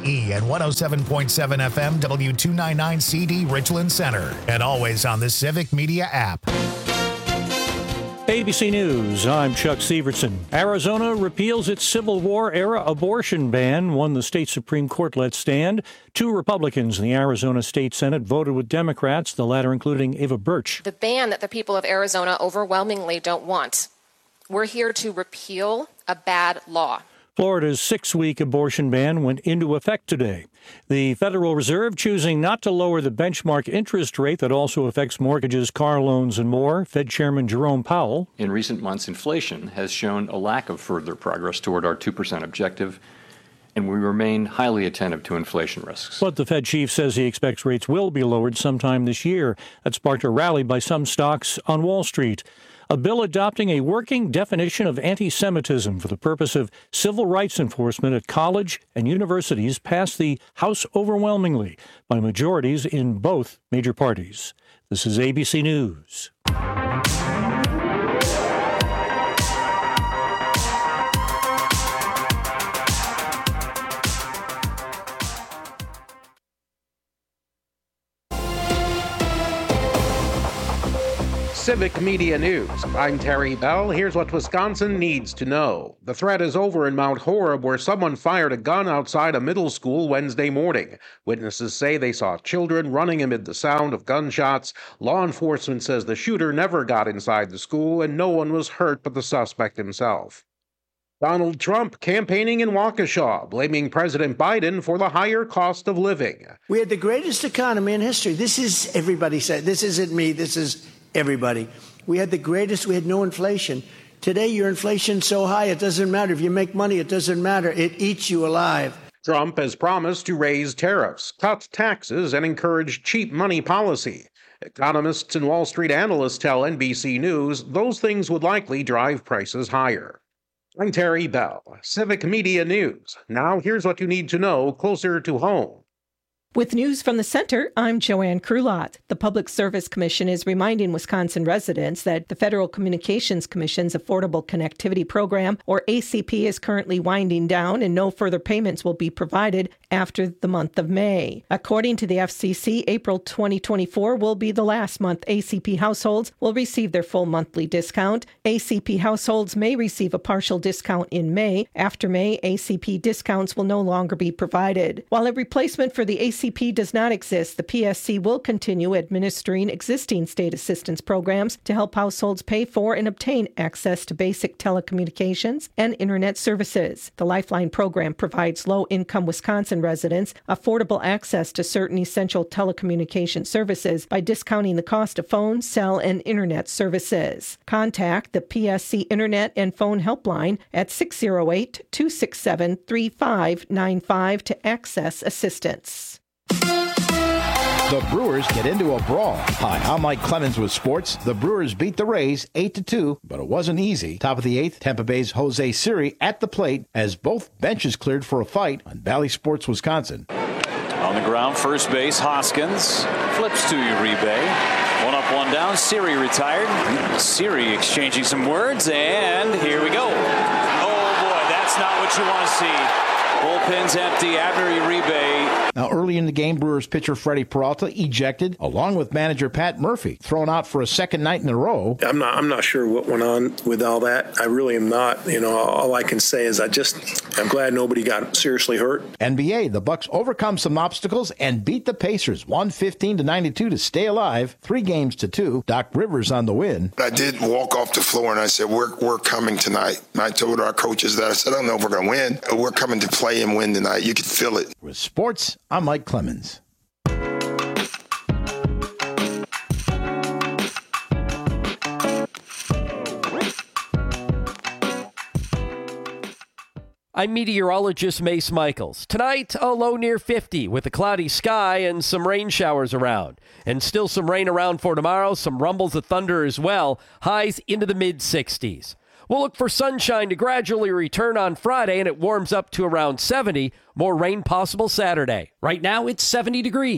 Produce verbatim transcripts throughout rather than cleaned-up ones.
E and one oh seven point seven F M W two ninety-nine C D Richland Center. And always on the Civic Media app. A B C News, I'm Chuck Severson. Arizona repeals its Civil War-era abortion ban, one the state Supreme Court let stand. Two Republicans in the Arizona State Senate voted with Democrats, the latter including Ava Birch. The ban that the people of Arizona overwhelmingly don't want. We're here to repeal a bad law. Florida's six-week abortion ban went into effect today. The Federal Reserve choosing not to lower the benchmark interest rate that also affects mortgages, car loans, and more. Fed Chairman Jerome Powell. In recent months, inflation has shown a lack of further progress toward our two percent objective, and we remain highly attentive to inflation risks. But the Fed chief says he expects rates will be lowered sometime this year. That sparked a rally by some stocks on Wall Street. A bill adopting a working definition of anti-Semitism for the purpose of civil rights enforcement at college and universities passed the House overwhelmingly by majorities in both major parties. This is A B C News. Civic Media News. I'm Terry Bell. Here's what Wisconsin needs to know. The threat is over in Mount Horeb, where someone fired a gun outside a middle school Wednesday morning. Witnesses say they saw children running amid the sound of gunshots. Law enforcement says the shooter never got inside the school and no one was hurt but the suspect himself. Donald Trump campaigning in Waukesha, blaming President Biden for the higher cost of living. We had the greatest economy in history. This is, everybody said, this isn't me, this is everybody. We had the greatest, we had no inflation. Today, your inflation's so high, it doesn't matter. If you make money, it doesn't matter. It eats you alive. Trump has promised to raise tariffs, cut taxes, and encourage cheap money policy. Economists and Wall Street analysts tell N B C News those things would likely drive prices higher. I'm Terry Bell, Civic Media News. Now here's what you need to know closer to home. With news from the center, I'm Joanne Krulot. The Public Service Commission is reminding Wisconsin residents that the Federal Communications Commission's Affordable Connectivity Program, or A C P, is currently winding down and no further payments will be provided after the month of May. According to the F C C, April twenty twenty-four will be the last month A C P households will receive their full monthly discount. A C P households may receive a partial discount in May. After May, A C P discounts will no longer be provided. While a replacement for the A C P does not exist, the P S C will continue administering existing state assistance programs to help households pay for and obtain access to basic telecommunications and internet services. The Lifeline program provides low-income Wisconsin residents affordable access to certain essential telecommunication services by discounting the cost of phone, cell, and internet services. Contact the P S C Internet and Phone Helpline at six oh eight, two six seven, three five nine five to access assistance. The Brewers get into a brawl. Hi, I'm Mike Clemens with sports. The Brewers beat the Rays eight to two, but it wasn't easy. Top of the eighth, Tampa Bay's Jose Siri at the plate as both benches cleared for a fight on Bally Sports, Wisconsin. On the ground, first base, Hoskins flips to Uribe. One up, one down. Siri retired. Siri exchanging some words, and here we go. Oh, boy, that's not what you want to see. Bullpen's empty. Abner Uribe. Now, early in the game, Brewers pitcher Freddie Peralta ejected, along with manager Pat Murphy, thrown out for a second night in a row. I'm not. I'm not sure what went on with all that. I really am not. You know, all I can say is I just. I'm glad nobody got seriously hurt. N B A, the Bucks overcome some obstacles and beat the Pacers one fifteen to ninety-two to stay alive. Three games to two. Doc Rivers on the win. I did walk off the floor and I said, "We're we're coming tonight." And I told our coaches that. I said, "I don't know if we're going to win. But we're coming to play and win tonight." You could feel it. With sports, I'm Mike Clemens. I'm meteorologist Mace Michaels. Tonight, a low near fifty with a cloudy sky and some rain showers around. And still some rain around for tomorrow, some rumbles of thunder as well. Highs into the mid sixties. We'll look for sunshine to gradually return on Friday, and it warms up to around seventy. More rain possible Saturday. Right now, it's seventy degrees.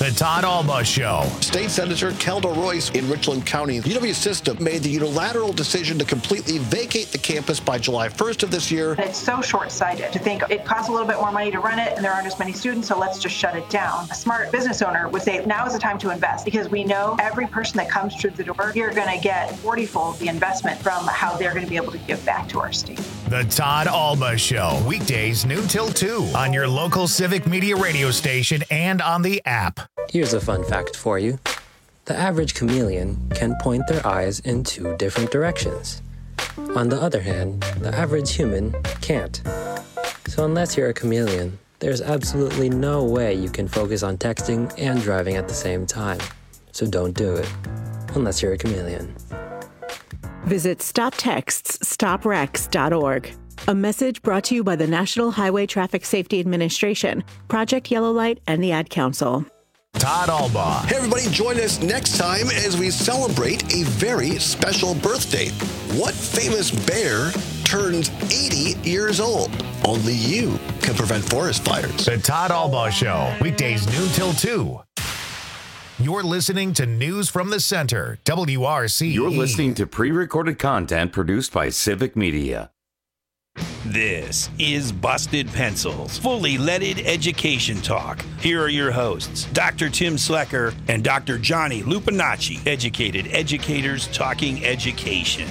The Todd Alba Show. State Senator Kelda Royce in Richland County. U W System made the unilateral decision to completely vacate the campus by July first of this year. It's so short-sighted to think it costs a little bit more money to run it and there aren't as many students, so let's just shut it down. A smart business owner would say now is the time to invest because we know every person that comes through the door, you're going to get forty-fold the investment from how they're going to be able to give back to our state. The Todd Alba Show, weekdays noon till two on your local Civic Media radio station and on the app. Here's a fun fact for you. The average chameleon can point their eyes in two different directions. On the other hand, the average human can't. So unless you're a chameleon, there's absolutely no way you can focus on texting and driving at the same time. So don't do it, unless you're a chameleon. Visit stop texts stop wrecks dot org. A message brought to you by the National Highway Traffic Safety Administration, Project Yellow Light, and the Ad Council. Todd Alba. Hey, everybody, join us next time as we celebrate a very special birthday. What famous bear turns eighty years old? Only you can prevent forest fires. The Todd Alba Show, weekdays noon till two. You're listening to News from the Center, W R C E. You're listening to pre-recorded content produced by Civic Media. This is Busted Pencils, fully leaded education talk. Here are your hosts, Doctor Tim Slecker and Doctor Johnny Lupinacci, educated educators talking education.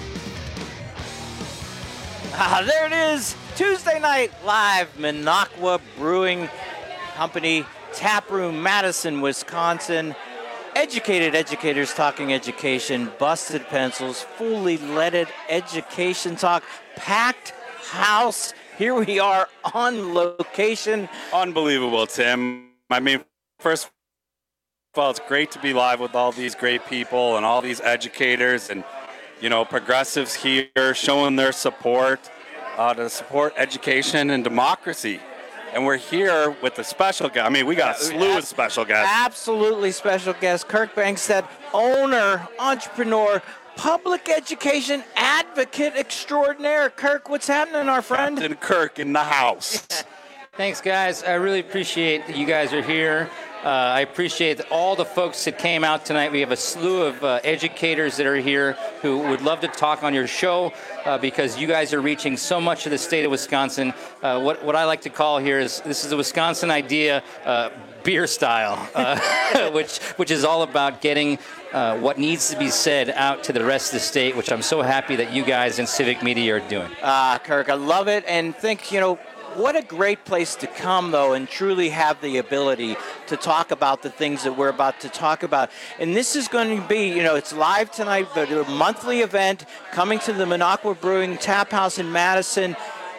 Ah, there it is, Tuesday night live, Minocqua Brewing Company, Tap Room, Madison, Wisconsin. Educated educators talking education, Busted Pencils, fully leaded education talk, packed house. Here we are on location. Unbelievable, Tim. I mean, first of all, it's great to be live with all these great people and all these educators and, you know, progressives here showing their support uh, to support education and democracy. And we're here with a special guest. I mean, we got a slew of special guests. Absolutely special guest. Kirk Bangstead, owner, entrepreneur, public education advocate extraordinaire. Kirk, what's happening, our friend? Captain Kirk in the house. Thanks, guys. I really appreciate that you guys are here. Uh, I appreciate all the folks that came out tonight. We have a slew of uh, educators that are here who would love to talk on your show uh, because you guys are reaching so much of the state of Wisconsin. Uh, what, what I like to call here is this is a Wisconsin idea, uh, beer style, uh, which which is all about getting uh, what needs to be said out to the rest of the state, which I'm so happy that you guys in Civic Media are doing. Ah, uh, Kirk, I love it, and think, you know, what a great place to come, though, and truly have the ability to talk about the things that we're about to talk about. And this is going to be, you know, it's live tonight, but a monthly event coming to the Minocqua Brewing Tap House in Madison.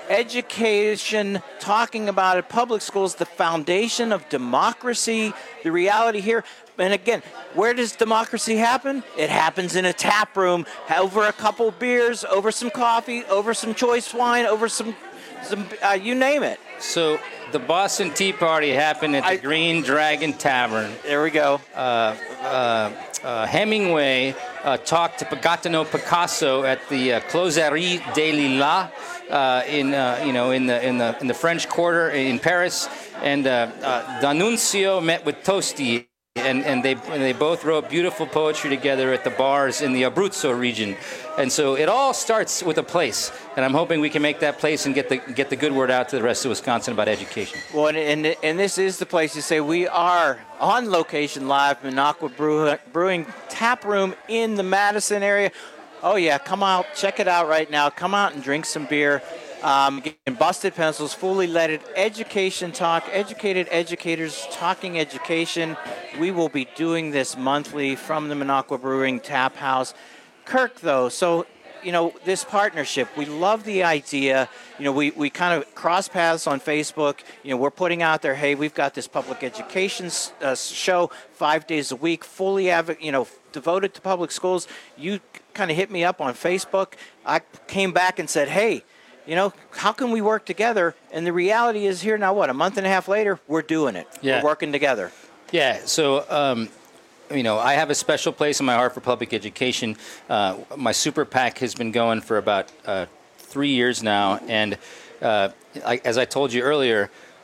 Education, talking about it, public schools, the foundation of democracy, the reality here. And again, where does democracy happen? It happens in a tap room, over a couple beers, over some coffee, over some choice wine, over some Some, uh, you name it. So the Boston Tea Party happened at the I, Green Dragon Tavern. There we go. Uh, uh, uh, Hemingway uh, talked to got to know Picasso at the uh, Closerie des Lilas uh, in uh, you know in the in the in the French Quarter in Paris, and uh, uh, D'Annunzio met with Tosti. And, and they and they both wrote beautiful poetry together at the bars in the Abruzzo region. And so it all starts with a place. And I'm hoping we can make that place and get the get the good word out to the rest of Wisconsin about education. Well, and, and, and this is the place to say we are on location live, Minocqua Brew, Brewing Tap Room in the Madison area. Oh, yeah, come out, check it out right now. Come out and drink some beer. Um, Busted Pencils, fully leaded education talk, educated educators talking education. We will be doing this monthly from the Minocqua Brewing Tap House. Kirk, though, so, you know, this partnership, we love the idea. You know, we, we kind of cross paths on Facebook. You know, we're putting out there, hey, we've got this public education uh, show five days a week, fully, av- you know, devoted to public schools. You kind of hit me up on Facebook. I came back and said, hey, you know, how can we work together? And the reality is here now, what, a month and a half later, we're doing it. Yeah. We're working together. Yeah, so, um, you know, I have a special place in my heart for public education. Uh, my Super PAC has been going for about uh, three years now. And uh, I, as I told you earlier,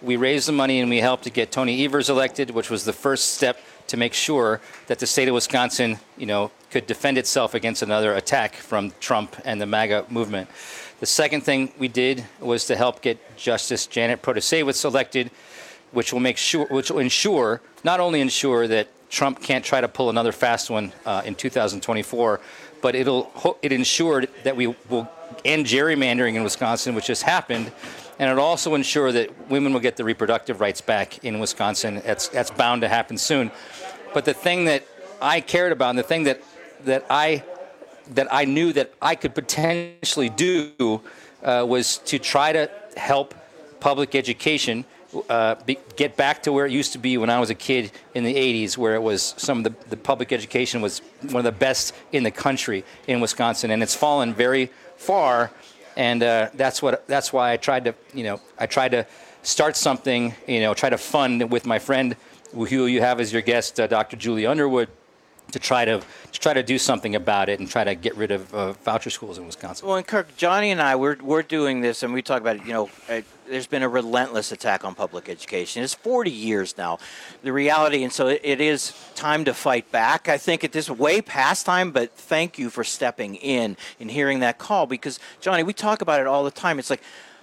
we raised the money and we helped to get Tony Evers elected, which was the first step to make sure that the state of Wisconsin, you know, could defend itself against another attack from Trump and the MAGA movement. The second thing we did was to help get Justice Janet Protasewicz elected, which will make sure, which will ensure, not only ensure that Trump can't try to pull another fast one uh, in two thousand twenty-four, but it'll it ensured that we will end gerrymandering in Wisconsin, which has happened, and it'll also ensure that women will get the reproductive rights back in Wisconsin. That's that's bound to happen soon. But the thing that I cared about, and the thing that that I that I knew that I could potentially do uh, was to try to help public education uh, be, get back to where it used to be when I was a kid in the eighties, where it was some of the, the public education was one of the best in the country in Wisconsin, and it's fallen very far. And uh, that's what that's why I tried to, you know, I tried to start something, you know, try to fund with my friend who you have as your guest, uh, Doctor Julie Underwood, to try to, to try to do something about it and try to get rid of uh, voucher schools in Wisconsin. Well, and Kirk, Johnny and I, we're we're doing this, and we talk about it. You know, uh, there's been a relentless attack on public education. It's forty years now, the reality, and so it, it is time to fight back. I think it is way past time, but thank you for stepping in and hearing that call, because Johnny, we talk about it all the time. It's like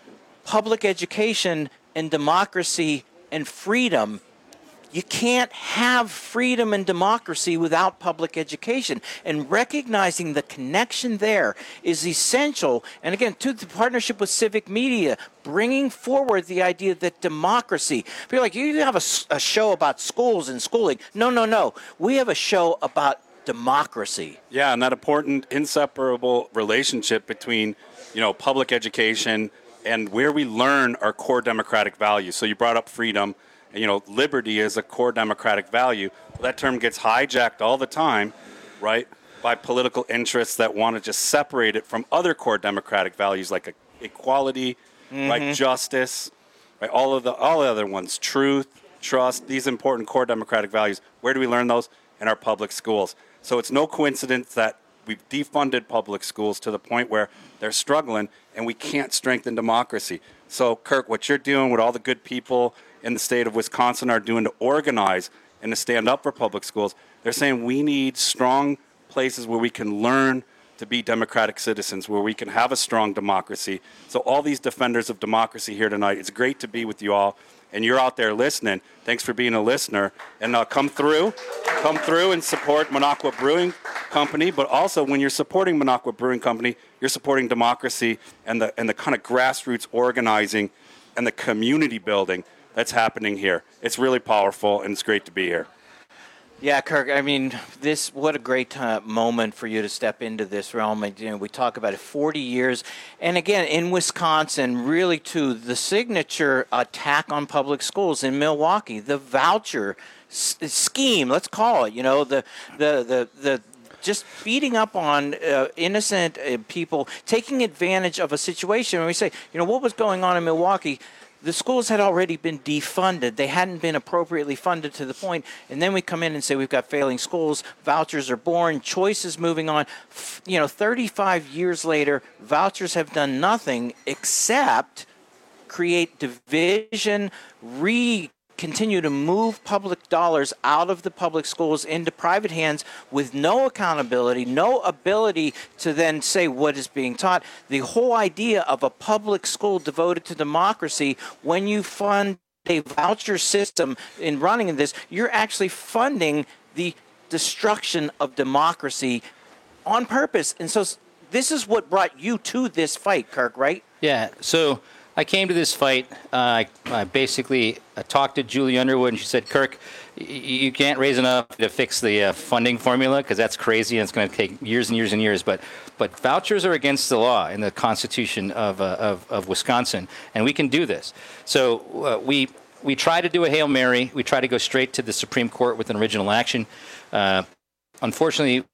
public education and democracy and freedom. You can't have freedom and democracy without public education. And recognizing the connection there is essential. And again, to the partnership with Civic Media, bringing forward the idea that democracy, feel like you have a, a show about schools and schooling. No, no, no. We have a show about democracy. Yeah, and that important, inseparable relationship between, you know, public education and where we learn our core democratic values. So you brought up freedom. You know, liberty is a core democratic value. Well, that term gets hijacked all the time, right, by political interests that want to just separate it from other core democratic values like equality, mm-hmm. right, justice, right, all of the all the other ones, truth, trust, these important core democratic values. Where do we learn those? In our public schools. So it's no coincidence that we've defunded public schools to the point where they're struggling and we can't strengthen democracy. So, Kirk, what you're doing with all the good people in the state of Wisconsin are doing to organize and to stand up for public schools, they're saying we need strong places where we can learn to be democratic citizens, where we can have a strong democracy. So all these defenders of democracy here tonight, it's great to be with you all. And you're out there listening. Thanks for being a listener. And uh, come through, come through and support Minocqua Brewing Company. But also, when you're supporting Minocqua Brewing Company, you're supporting democracy and the and the kind of grassroots organizing and the community building that's happening here. It's really powerful, and it's great to be here. Yeah, Kirk, I mean, this, what a great uh, moment for you to step into this realm. And, you know, we talk about it, forty years. And again, in Wisconsin, really, too, the signature attack on public schools in Milwaukee, the voucher s- scheme, let's call it, you know, the, the, the, the, just beating up on uh, innocent uh, people, taking advantage of a situation. When we say, you know, what was going on in Milwaukee? The schools had already been defunded. They hadn't been appropriately funded to the point. And then we come in and say we've got failing schools, vouchers are born, choices moving on. F- you know, thirty-five years later, vouchers have done nothing except create division, re continue to move public dollars out of the public schools into private hands with no accountability, no ability to then say what is being taught. The whole idea of a public school devoted to democracy, when you fund a voucher system in running this, you're actually funding the destruction of democracy on purpose. And so this is what brought you to this fight, Kirk, right? Yeah, so I came to this fight. Uh, I, I basically uh, talked to Julie Underwood, and she said, Kirk, y- you can't raise enough to fix the uh, funding formula because that's crazy and it's going to take years and years and years. But but vouchers are against the law in the Constitution of, uh, of, of Wisconsin, and we can do this. So uh, we we try to do a Hail Mary. We try to go straight to the Supreme Court with an original action. Uh, unfortunately,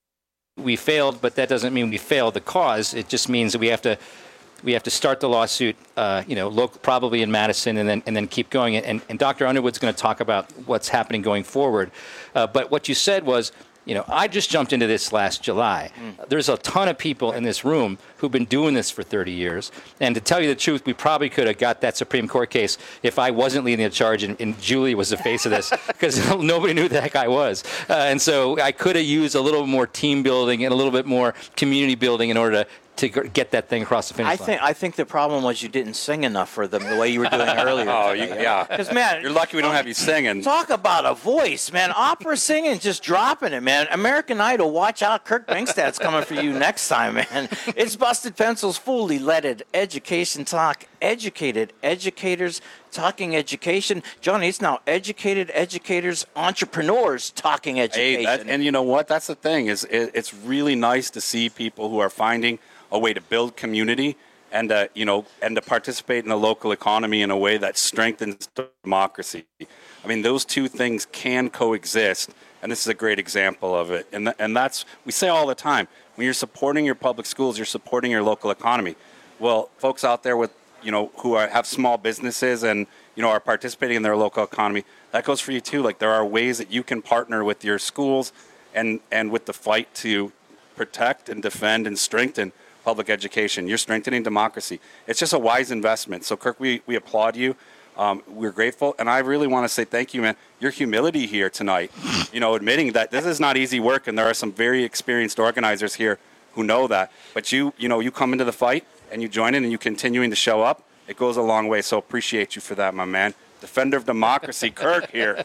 we failed, but that doesn't mean we failed the cause. It just means that we have to We have to start the lawsuit, uh, you know, local, probably in Madison, and then and then keep going. And, and Doctor Underwood's going to talk about what's happening going forward. Uh, but what you said was, You know, I just jumped into this last July. Mm. There's a ton of people in this room who've been doing this for thirty years. And to tell you the truth, we probably could have got that Supreme Court case if I wasn't leading the charge and, and Julie was the face of this, because nobody knew who the heck I was. Uh, and so I could have used a little more team building and a little bit more community building in order to to get that thing across the finish I line. think I think the problem was you didn't sing enough for them the way you were doing earlier. Oh, you, yeah. Because, man, you're lucky we don't have you singing. Talk about a voice, man. Opera singing, just dropping it, man. American Idol, watch out. Kirk Bangstad's coming for you next time, man. It's Busted Pencils, fully leaded education talk. Educated educators talking education. Johnny, it's now educated educators, entrepreneurs talking education. Hey, that, and you know what? That's the thing. Is it, it's really nice to see people who are finding a way to build community and uh, you know and to participate in the local economy in a way that strengthens democracy. I mean, those two things can coexist, and this is a great example of it. And th- and that's we say all the time, when you're supporting your public schools, you're supporting your local economy. Well, folks out there with you know who are, have small businesses and you know are participating in their local economy, that goes for you too. Like, there are ways that you can partner with your schools and and with the fight to protect and defend and strengthen public education. You're strengthening democracy. It's just a wise investment. So, Kirk, we, we applaud you. Um, we're grateful. And I really want to say thank you, man. Your humility here tonight, you know, admitting that this is not easy work, and there are some very experienced organizers here who know that. But you, you know, you come into the fight and you join in and you continuing to show up. It goes a long way. So appreciate you for that, my man. Defender of democracy, Kirk here.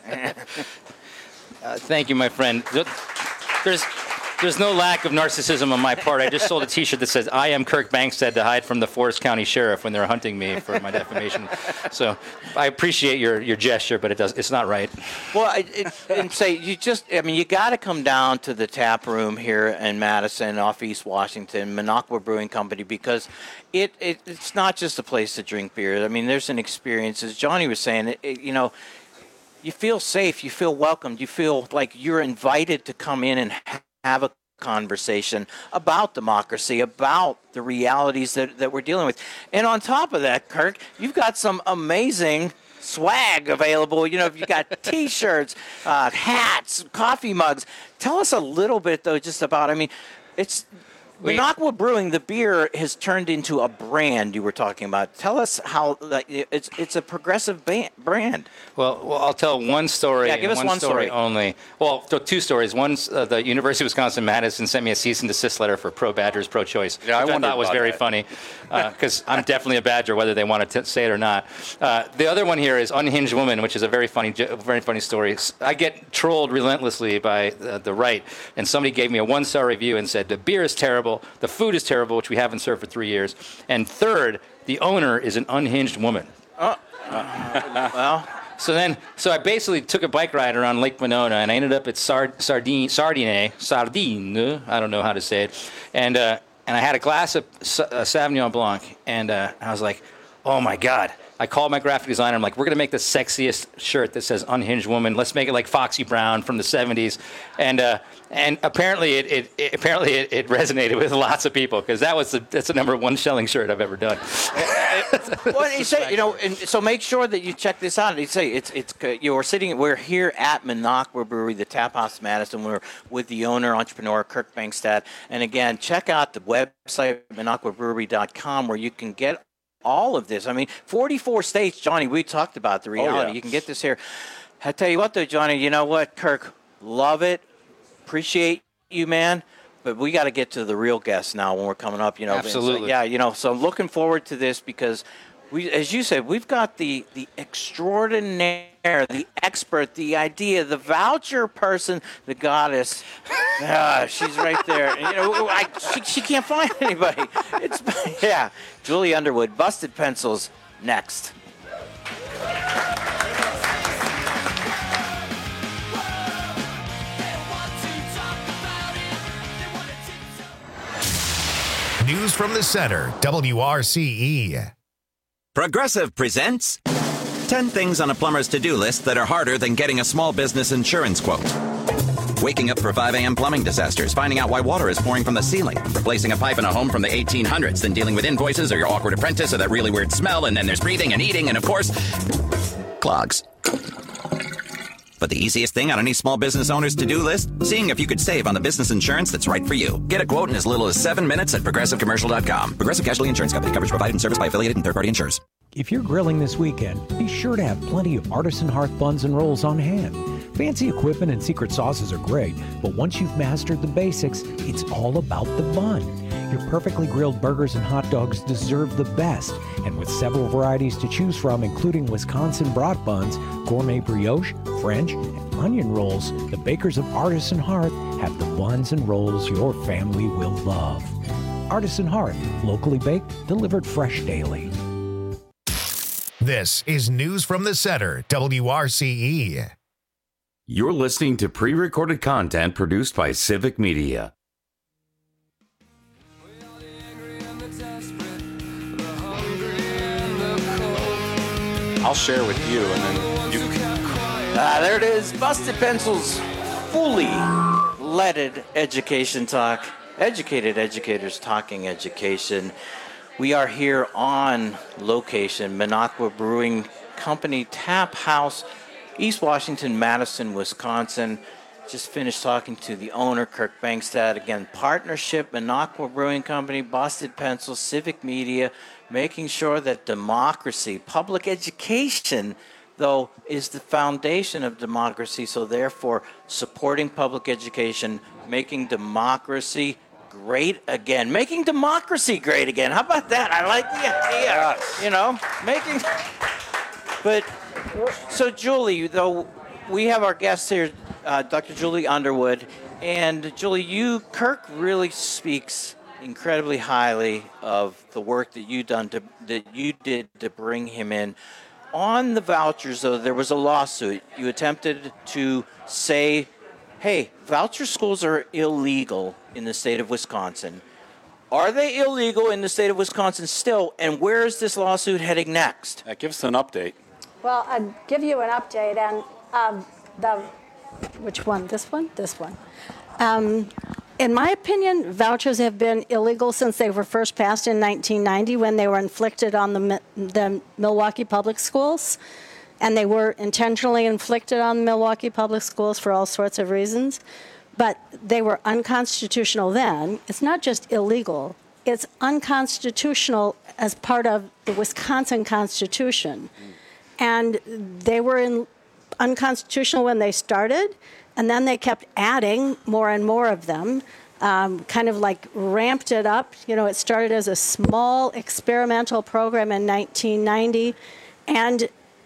Uh, thank you, my friend. There's... There's no lack of narcissism on my part. I just sold a T-shirt that says, "I am Kirk Bangstad," to hide from the Forest County Sheriff when they're hunting me for my defamation. So I appreciate your, your gesture, but it does it's not right. Well, I, it, and say you just, I mean, you got to come down to the tap room here in Madison, off East Washington, Minocqua Brewing Company, because it, it it's not just a place to drink beer. I mean, there's an experience, as Johnny was saying. It, it, you know, you feel safe, you feel welcomed, you feel like you're invited to come in and have a conversation about democracy, about the realities that, that we're dealing with. And on top of that, Kirk, you've got some amazing swag available. You know, you've got T-shirts, uh, hats, coffee mugs. Tell us a little bit, though, just about, I mean, it's... Minocqua Brewing, the beer, has turned into a brand you were talking about. Tell us how like, it's it's a progressive ba- brand. Well, well, I'll tell one story. Yeah, give us one, one story. story only. Well, two stories. One's uh, the University of Wisconsin-Madison sent me a cease and desist letter for pro-Badgers, pro-choice, yeah, which I, I thought was very that. funny because uh, I'm definitely a Badger, whether they want to t- say it or not. Uh, the other one here is Unhinged Woman, which is a very funny, very funny story. I get trolled relentlessly by uh, the right, and somebody gave me a one-star review and said, the beer is terrible, the food is terrible, which we haven't served for three years, and third, the owner is an unhinged woman. Oh, uh, well... So then, so I basically took a bike ride around Lake Monona, and I ended up at Sard- Sardine, Sardine, Sardine, I don't know how to say it, and uh, and I had a glass of uh, Sauvignon Blanc, and uh, I was like, oh my God. I called my graphic designer. I'm like, we're going to make the sexiest shirt that says Unhinged Woman. Let's make it like Foxy Brown from the seventies. And uh, and apparently it, it, it apparently it, it resonated with lots of people, because that was the that's the number one selling shirt I've ever done. Well, he said, you know, and so make sure that you check this out. He say it's it's you're sitting. We're here at Minocqua Brewery, the Tap House Madison. We're with the owner, entrepreneur Kirk Bangstad. And again, check out the website minocqua brewery dot com, where you can get all of this. I mean, forty-four states, Johnny, we talked about the reality. Oh, yeah. You can get this here. I tell you what, though, Johnny, you know what, Kirk, love it. Appreciate you, man. But we got to get to the real guests now when we're coming up, you know. Absolutely. So, yeah, you know, so I'm looking forward to this because, we, as you said, we've got the, the extraordinaire, the expert, the idea, the voucher person, the goddess. Ah, she's right there. And, you know, I, she, she can't find anybody. It's yeah, Julie Underwood, Busted Pencils, next. News from the Center, W R C E. Progressive presents ten things on a plumber's to-do list that are harder than getting a small business insurance quote. Waking up for five a.m. plumbing disasters, finding out why water is pouring from the ceiling, replacing a pipe in a home from the eighteen hundreds, then dealing with invoices or your awkward apprentice or that really weird smell, and then there's breathing and eating and, of course, clogs. But the easiest thing on any small business owner's to-do list? Seeing if you could save on the business insurance that's right for you. Get a quote in as little as seven minutes at progressive commercial dot com. Progressive Casualty Insurance Company. Coverage provided and serviced by affiliated and third-party insurers. If you're grilling this weekend, be sure to have plenty of Artisan Hearth buns and rolls on hand. Fancy equipment and secret sauces are great, but once you've mastered the basics, it's all about the bun. Your perfectly grilled burgers and hot dogs deserve the best. And with several varieties to choose from, including Wisconsin brat buns, gourmet brioche, French, and onion rolls, the bakers of Artisan Hearth have the buns and rolls your family will love. Artisan Hearth, locally baked, delivered fresh daily. This is News from the Center, W R C E. You're listening to pre-recorded content produced by Civic Media. I'll share with you, and then you can. Ah, there it is. Busted Pencils, fully leaded education talk. Educated educators talking education. We are here on location, Minocqua Brewing Company Tap House, East Washington, Madison, Wisconsin. Just finished talking to the owner, Kirk Bangstad. Again, partnership, Minocqua Brewing Company, Busted Pencils, Civic Media, making sure that democracy, public education, though, is the foundation of democracy. So therefore, supporting public education, making democracy great again. Making democracy great again. How about that? I like the idea. Yes. You know, making... But, so Julie, though, we have our guest here, uh, Doctor Julie Underwood. And Julie, you, Kirk really speaks incredibly highly of the work that you done to that you did to bring him in. On the vouchers, though, there was a lawsuit. You attempted to say, hey, voucher schools are illegal in the state of Wisconsin. Are they illegal in the state of Wisconsin still? And where is this lawsuit heading next? Uh, give us an update. Well, I'll give you an update. And um, the which one? This one? This one. Um, In my opinion, vouchers have been illegal since they were first passed in nineteen ninety when they were inflicted on the, the Milwaukee Public Schools. And they were intentionally inflicted on the Milwaukee Public Schools for all sorts of reasons. But they were unconstitutional then. It's not just illegal. It's unconstitutional as part of the Wisconsin Constitution. And they were in, unconstitutional when they started. And then they kept adding more and more of them, um, kind of like ramped it up. You know, it started as a small experimental program in nineteen ninety and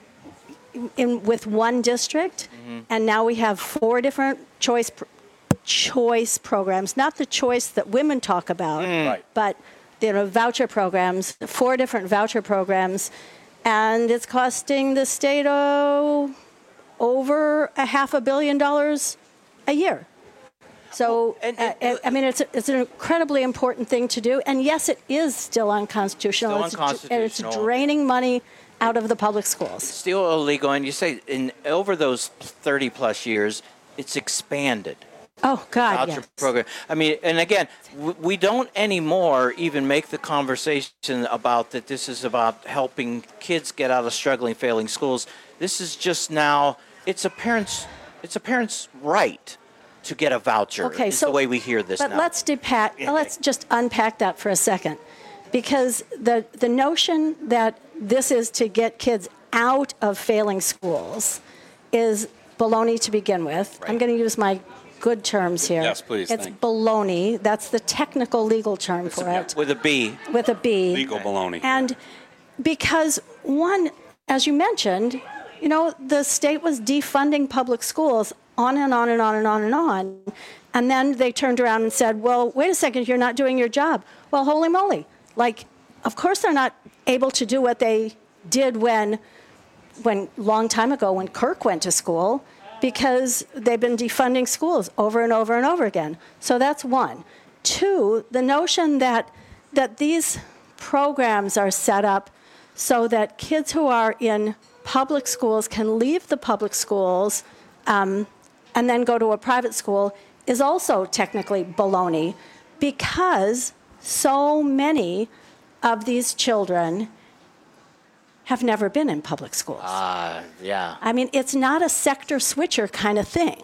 in, with one district. Mm-hmm. And now we have four different choice pr- choice programs, not the choice that women talk about, mm. right. but you know, voucher programs, four different voucher programs. And it's costing the state, oh, over a half a billion dollars a year. So, and, and, uh, I mean, it's a, it's an incredibly important thing to do. And yes, it is still unconstitutional. Still it's, unconstitutional. And it's draining money out of the public schools. It's still illegal. And you say in over those thirty plus years, it's expanded. Oh, God, voucher yes. program. I mean, and again, we don't anymore even make the conversation about that this is about helping kids get out of struggling, failing schools. This is just now, it's a parent's, it's a parent's right to get a voucher. Okay, is so the way we hear this but now. let's depack, let's just unpack that for a second. Because the, the notion that this is to get kids out of failing schools is baloney to begin with. Right. I'm going to use my good terms here. Yes, please. It's baloney. That's the technical legal term it's for a, it. With a B. With a B. Legal baloney. And because, one, as you mentioned, you know, the state was defunding public schools on and on and on and on and on. And then they turned around and said, well, wait a second, you're not doing your job. Well, holy moly. Like, of course they're not able to do what they did when, when long time ago when Kirk went to school, because they've been defunding schools over and over and over again. So that's one. Two, the notion that that these programs are set up so that kids who are in public schools can leave the public schools um, and then go to a private school is also technically baloney, because so many of these children have never been in public schools. Ah, uh, yeah. I mean, it's not a sector switcher kind of thing.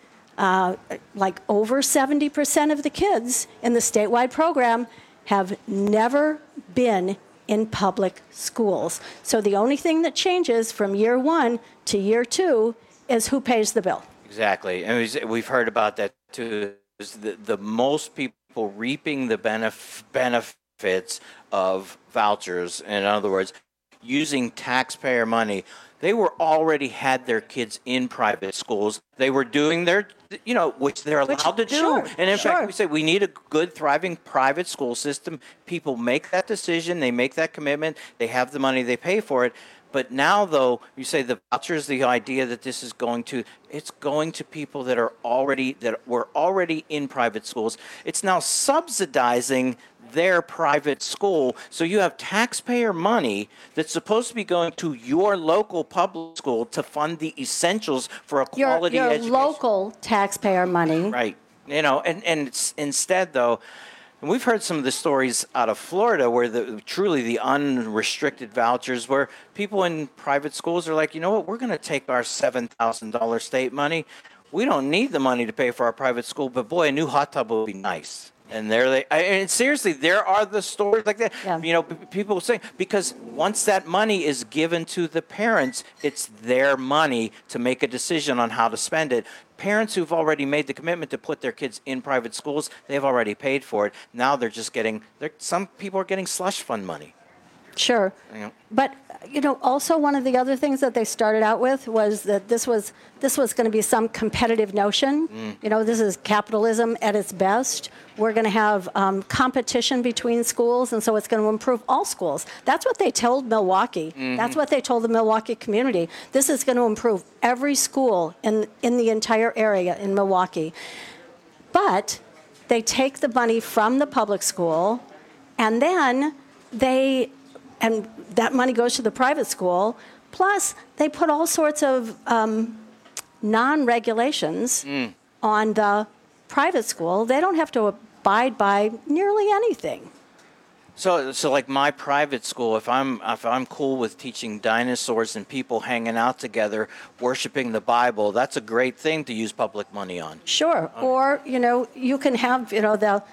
Uh, like over seventy percent of the kids in the statewide program have never been in public schools. So the only thing that changes from year one to year two is who pays the bill. Exactly. And we've heard about that too. The, the most people reaping the benef- benefits of vouchers, in other words, using taxpayer money, they were already had their kids in private schools. They were doing their, you know, which they're allowed which, to do. Sure, and in sure. fact, we say we need a good, thriving private school system. People make that decision. They make that commitment. They have the money. They pay for it. But now, though, you say the vouchers, the idea that this is going to, it's going to people that are already, that were already in private schools. It's now subsidizing their private school. So you have taxpayer money that's supposed to be going to your local public school to fund the essentials for a quality your, your education. local taxpayer money. Right. You know, and, and it's, instead, though, and we've heard some of the stories out of Florida where the truly the unrestricted vouchers, where people in private schools are like, you know what, we're going to take our seven thousand dollars state money. We don't need the money to pay for our private school, but boy, a new hot tub would be nice. And there they, I, and seriously, there are the stories like that. Yeah. You know, p- people say, because once that money is given to the parents, it's their money to make a decision on how to spend it. Parents who've already made the commitment to put their kids in private schools, they've already paid for it. Now they're just getting, they're, some people are getting slush fund money. Sure. You know. But, you know, also one of the other things that they started out with was that this was this was going to be some competitive notion. Mm. You know, this is capitalism at its best. We're going to have um, competition between schools, and so it's going to improve all schools. That's what they told Milwaukee. Mm-hmm. That's what they told the Milwaukee community. This is going to improve every school in in the entire area in Milwaukee. But they take the money from the public school, and then they... and that money goes to the private school. Plus, they put all sorts of um, non-regulations mm. on the private school. They don't have to abide by nearly anything. So, so like my private school, if I'm if I'm cool with teaching dinosaurs and people hanging out together, worshiping the Bible, that's a great thing to use public money on. Sure. Um, or you know, you can have you know the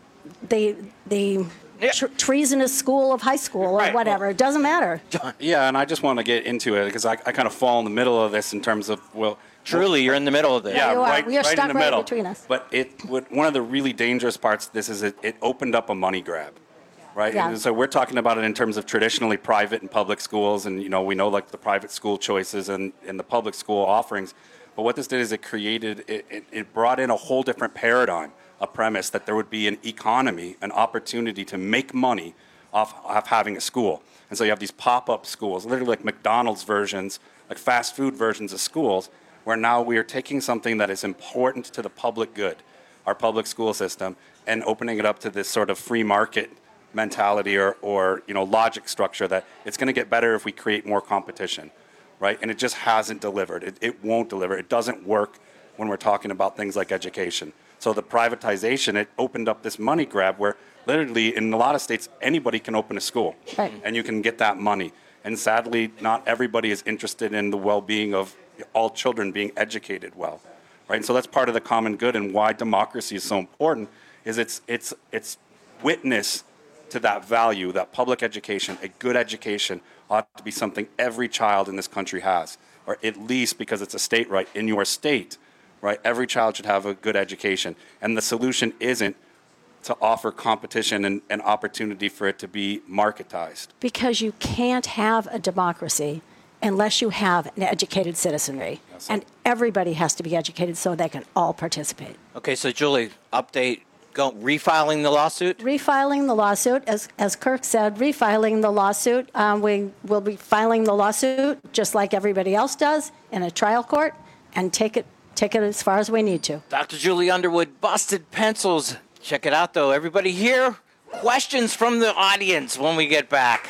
the the. Tr- treasonous school of high school or right. whatever. It doesn't matter. Yeah, and I just want to get into it because I, I kind of fall in the middle of this in terms of, well... Truly, well, you're in the middle of this. Yeah, yeah you are. right, we are right stuck in the right middle. between us. But it, what, one of the really dangerous parts of this is it, it opened up a money grab, right? Yeah. And so we're talking about it in terms of traditionally private and public schools, and, you know, we know, like, the private school choices and, and the public school offerings. But what this did is it created, it, it, it brought in a whole different paradigm, a premise that there would be an economy, an opportunity to make money Off, off having a school. And so you have these pop-up schools, literally like McDonald's versions, like fast food versions of schools, where now we are taking something that is important to the public good, our public school system, and opening it up to this sort of free market mentality or, or you know, logic structure that it's going to get better if we create more competition, right? And it just hasn't delivered. It, it won't deliver. It doesn't work when we're talking about things like education. So the privatization, it opened up this money grab where literally, in a lot of states, anybody can open a school, right. and you can get that money. And sadly, not everybody is interested in the well-being of all children being educated well, right? And so that's part of the common good, and why democracy is so important. Is it's it's it's witness to that value, that public education, a good education ought to be something every child in this country has, or at least because it's a state right in your state, right? Every child should have a good education, and the solution isn't to offer competition and, and opportunity for it to be marketized. Because you can't have a democracy unless you have an educated citizenry. Yes, and everybody has to be educated so they can all participate. Okay, so Julie, update, go refiling the lawsuit? Refiling the lawsuit, as as Kirk said, refiling the lawsuit. Um, we will be filing the lawsuit just like everybody else does in a trial court and take it, take it as far as we need to. Doctor Julie Underwood, Busted Pencils. Check it out, though. Everybody here, questions from the audience when we get back.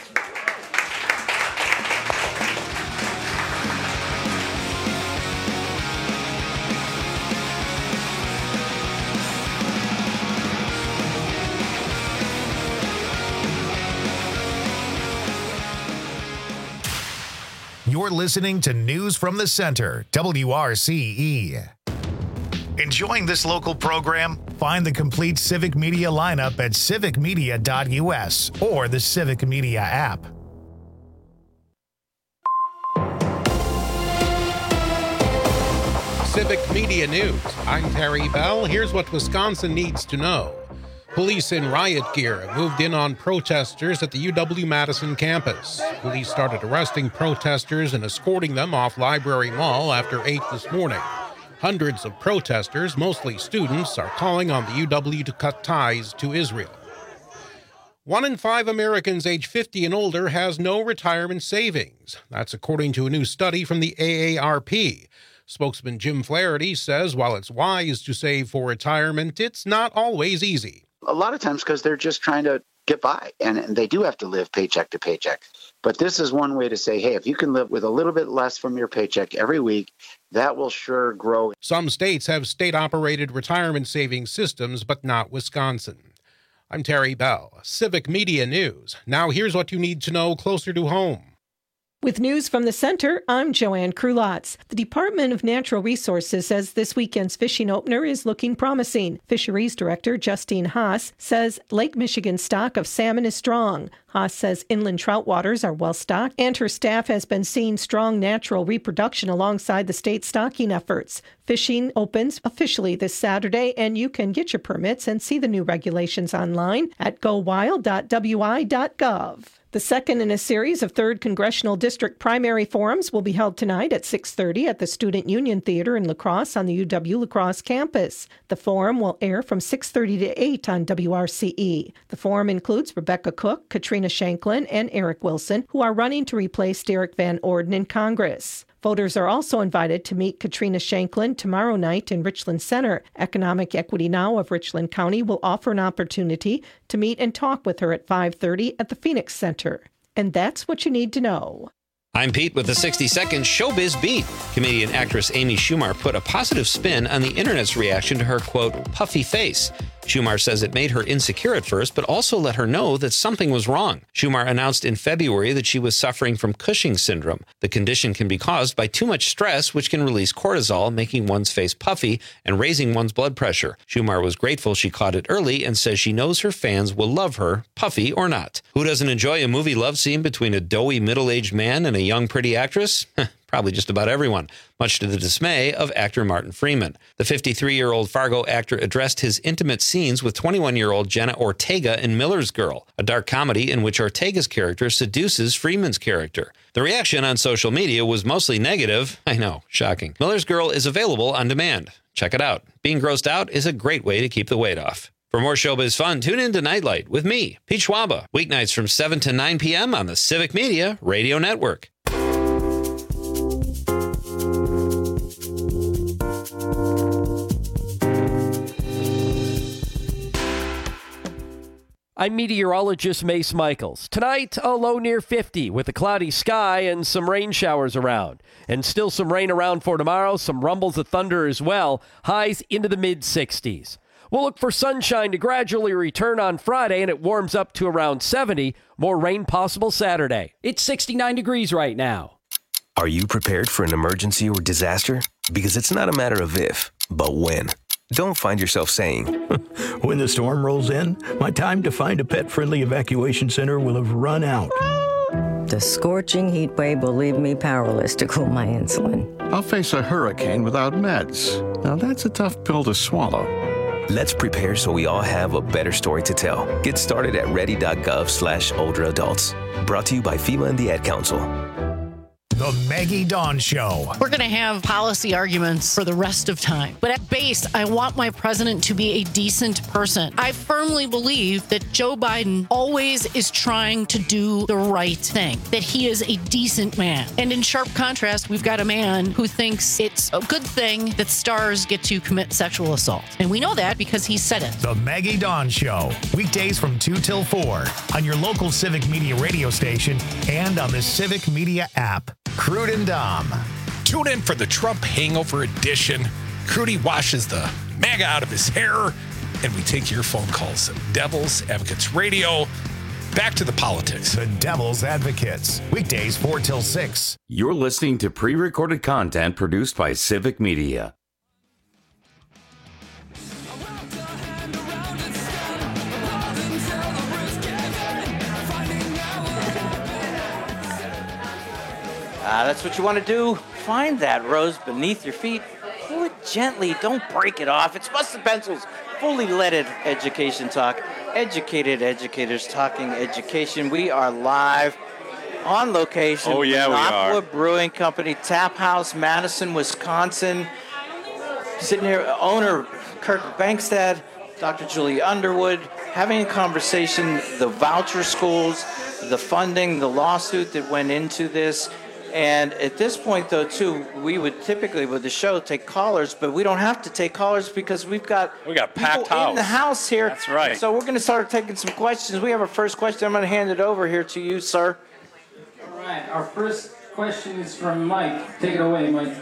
You're listening to News from the Center, W R C E. Enjoying this local program? Find the complete Civic Media lineup at civic media dot U S or the Civic Media app. Civic Media News. I'm Terry Bell. Here's what Wisconsin needs to know. Police in riot gear moved in on protesters at the U W-Madison campus. Police started arresting protesters and escorting them off Library Mall after eight this morning. Hundreds of protesters, mostly students, are calling on the U W to cut ties to Israel. One in five Americans age fifty and older has no retirement savings. That's according to a new study from the A A R P. Spokesman Jim Flaherty says while it's wise to save for retirement, it's not always easy. A lot of times because they're just trying to get by, and, and they do have to live paycheck to paycheck. But this is one way to say, hey, if you can live with a little bit less from your paycheck every week, that will sure grow. Some states have state-operated retirement savings systems, but not Wisconsin. I'm Terry Bell, Civic Media News. Now here's what you need to know closer to home. With news from the center, I'm Joanne Krulotz. The Department of Natural Resources says this weekend's fishing opener is looking promising. Fisheries Director Justine Haas says Lake Michigan's stock of salmon is strong. Haas says inland trout waters are well stocked, and her staff has been seeing strong natural reproduction alongside the state stocking efforts. Fishing opens officially this Saturday, and you can get your permits and see the new regulations online at go wild dot w i dot gov. The second in a series of third Congressional District primary forums will be held tonight at six thirty at the Student Union Theater in La Crosse on the U W-La Crosse campus. The forum will air from six thirty to eight on W R C E. The forum includes Rebecca Cook, Katrina Shanklin, and Eric Wilson, who are running to replace Derek Van Orden in Congress. Voters are also invited to meet Katrina Shanklin tomorrow night in Richland Center. Economic Equity Now of Richland County will offer an opportunity to meet and talk with her at five thirty at the Phoenix Center. And that's what you need to know. I'm Pete with the sixty second Showbiz Beat. Comedian actress Amy Schumer put a positive spin on the internet's reaction to her, quote, puffy face. Schumer says it made her insecure at first, but also let her know that something was wrong. Schumer announced in February that she was suffering from Cushing syndrome. The condition can be caused by too much stress, which can release cortisol, making one's face puffy and raising one's blood pressure. Schumer was grateful she caught it early and says she knows her fans will love her, puffy or not. Who doesn't enjoy a movie love scene between a doughy middle-aged man and a young pretty actress? Probably just about everyone, much to the dismay of actor Martin Freeman. The fifty-three-year-old Fargo actor addressed his intimate scenes with twenty-one-year-old Jenna Ortega in Miller's Girl, a dark comedy in which Ortega's character seduces Freeman's character. The reaction on social media was mostly negative. I know, shocking. Miller's Girl is available on demand. Check it out. Being grossed out is a great way to keep the weight off. For more showbiz fun, tune in to Nightlight with me, Pete Schwaba, weeknights from seven to nine p.m. on the Civic Media Radio Network. I'm meteorologist Mace Michaels. Tonight, a low near fifty with a cloudy sky and some rain showers around. And still some rain around for tomorrow, some rumbles of thunder as well, highs into the mid sixties. We'll look for sunshine to gradually return on Friday, and it warms up to around seventy. More rain possible Saturday. It's sixty-nine degrees right now. Are you prepared for an emergency or disaster? Because it's not a matter of if, but when. Don't find yourself saying, when the storm rolls in, my time to find a pet-friendly evacuation center will have run out. The scorching heat wave will leave me powerless to cool my insulin. I'll face a hurricane without meds. Now that's a tough pill to swallow. Let's prepare so we all have a better story to tell. Get started at ready.gov slash older adults. Brought to you by FEMA and the Ad Council. The Maggie Dawn Show. We're going to have policy arguments for the rest of time. But at base, I want my president to be a decent person. I firmly believe that Joe Biden always is trying to do the right thing, that he is a decent man. And in sharp contrast, we've got a man who thinks it's a good thing that stars get to commit sexual assault. And we know that because he said it. The Maggie Dawn Show. Weekdays from two till four on your local Civic Media radio station and on the Civic Media app. Crude and Dom. Tune in for the Trump Hangover Edition. Crudy washes the MAGA out of his hair, and we take your phone calls. Devils Advocates Radio. back to the politics. The Devil's Advocates, weekdays four till six. You're listening to pre-recorded content produced by Civic Media. Uh, that's what you want to do. Find that rose beneath your feet. Pull it gently. Don't break it off. It's Busted Pencils, fully leaded education talk. Educated educators talking education. We are live on location. Oh, yeah, we are. Aqua Brewing Company, Tap House, Madison, Wisconsin. Sitting here, owner Kirk Bankstead, Doctor Julie Underwood, having a conversation, the voucher schools, the funding, the lawsuit that went into this. And at this point, though, too, we would typically, with the show, take callers, but we don't have to take callers because we've got, we got packed house. in the house here. That's right. So we're going to start taking some questions. We have our first question. I'm going to hand it over here to you, sir. All right. Our first question is from Mike. Take it away, Mike.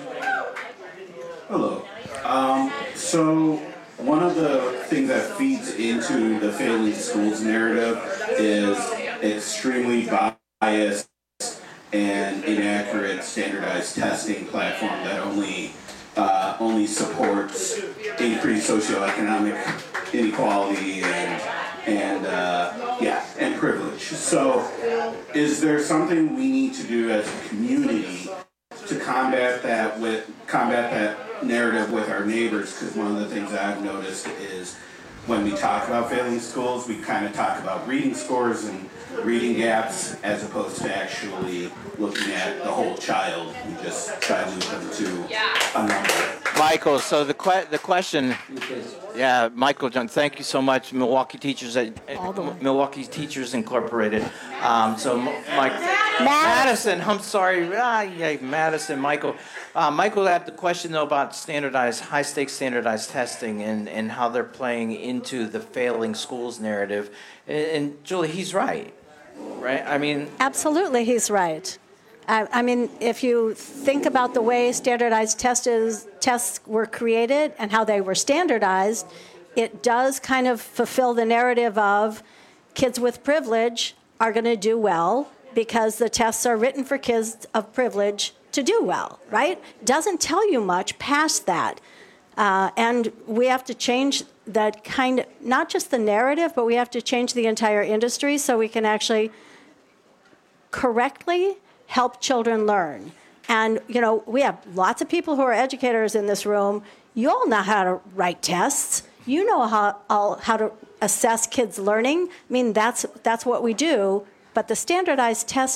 Hello. Um, so one of the things that feeds into the failing schools narrative is extremely biased and inaccurate standardized testing platform that only uh, only supports increased socioeconomic inequality and and uh, yeah and privilege. So, is there something we need to do as a community to combat that with combat that narrative with our neighbors? Because one of the things that I've noticed is when we talk about failing schools, we kind of talk about reading scores and reading gaps as opposed to actually looking at the whole child. We just dilute them to a number. Michael, so the que- the question, yeah, Michael John, thank you so much, Milwaukee Teachers, uh, Milwaukee Teachers Incorporated. Um, so, Mike, Madison, I'm sorry, ah, yeah, Madison, Michael. Uh, Michael had the question, though, about standardized, high-stakes standardized testing and, and how they're playing into the failing schools narrative. And, and Julie, he's right, right? I mean... Absolutely, he's right. I, I mean, if you think about the way standardized tests, tests were created and how they were standardized, it does kind of fulfill the narrative of kids with privilege are going to do well because the tests are written for kids of privilege to do well, right? Doesn't tell you much past that. Uh, and we have to change that kind of, not just the narrative, but we have to change the entire industry so we can actually correctly help children learn. And, you know, we have lots of people who are educators in this room. You all know how to write tests. You know how, all, how to assess kids' learning. I mean, that's, that's what we do. But the standardized test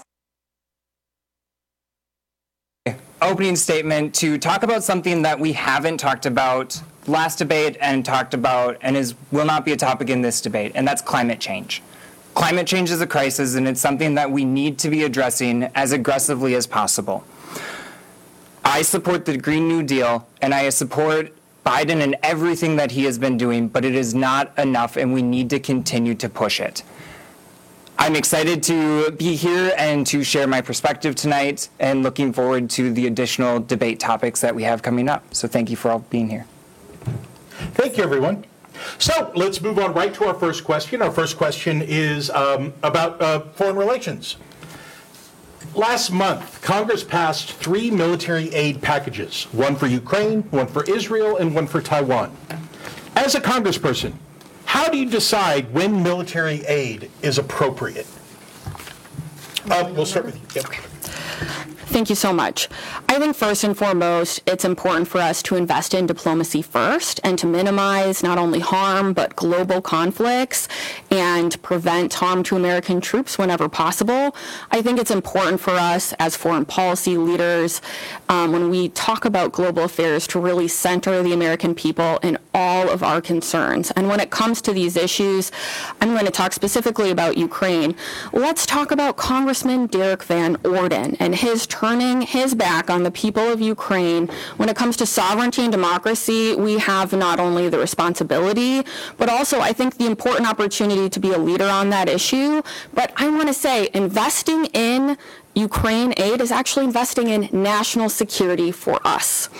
opening statement to talk about something that we haven't talked about last debate and talked about and is will not be a topic in this debate, and that's climate change. Climate change is a crisis, and it's something that we need to be addressing as aggressively as possible. I support the Green New Deal, and I support Biden and everything that he has been doing, but it is not enough, and we need to continue to push it. I'm excited to be here and to share my perspective tonight and looking forward to the additional debate topics that we have coming up. So thank you for all being here. Thank you, everyone. So let's move on right to our first question. Our first question is um, about uh, foreign relations. Last month, Congress passed three military aid packages, one for Ukraine, one for Israel, and one for Taiwan. As a congressperson, how do you decide when military aid is appropriate? Uh, we'll start with you. Yep. Thank you so much. I think first and foremost, it's important for us to invest in diplomacy first and to minimize not only harm, but global conflicts and prevent harm to American troops whenever possible. I think it's important for us as foreign policy leaders, um, when we talk about global affairs, to really center the American people in all of our concerns. And when it comes to these issues, I'm going to talk specifically about Ukraine. Let's talk about Congressman Derek Van Orden and his turning his back on the people of Ukraine. When it comes to sovereignty and democracy, we have not only the responsibility, but also I think the important opportunity to be a leader on that issue. But I want to say investing in Ukraine aid is actually investing in national security for us.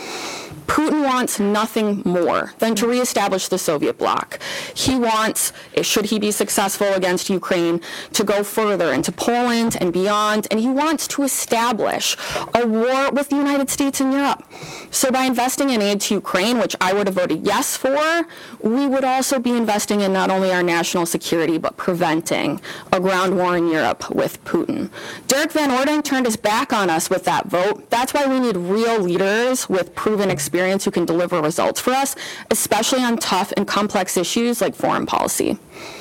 Putin wants nothing more than to reestablish the Soviet bloc. He wants, should he be successful against Ukraine, to go further into Poland and beyond, and he wants to establish a war with the United States and Europe. So by investing in aid to Ukraine, which I would have voted yes for, we would also be investing in not only our national security, but preventing a ground war in Europe with Putin. Derek Van Orden turned his back on us with that vote. That's why we need real leaders with proven experience who can deliver results for us, especially on tough and complex issues like foreign policy.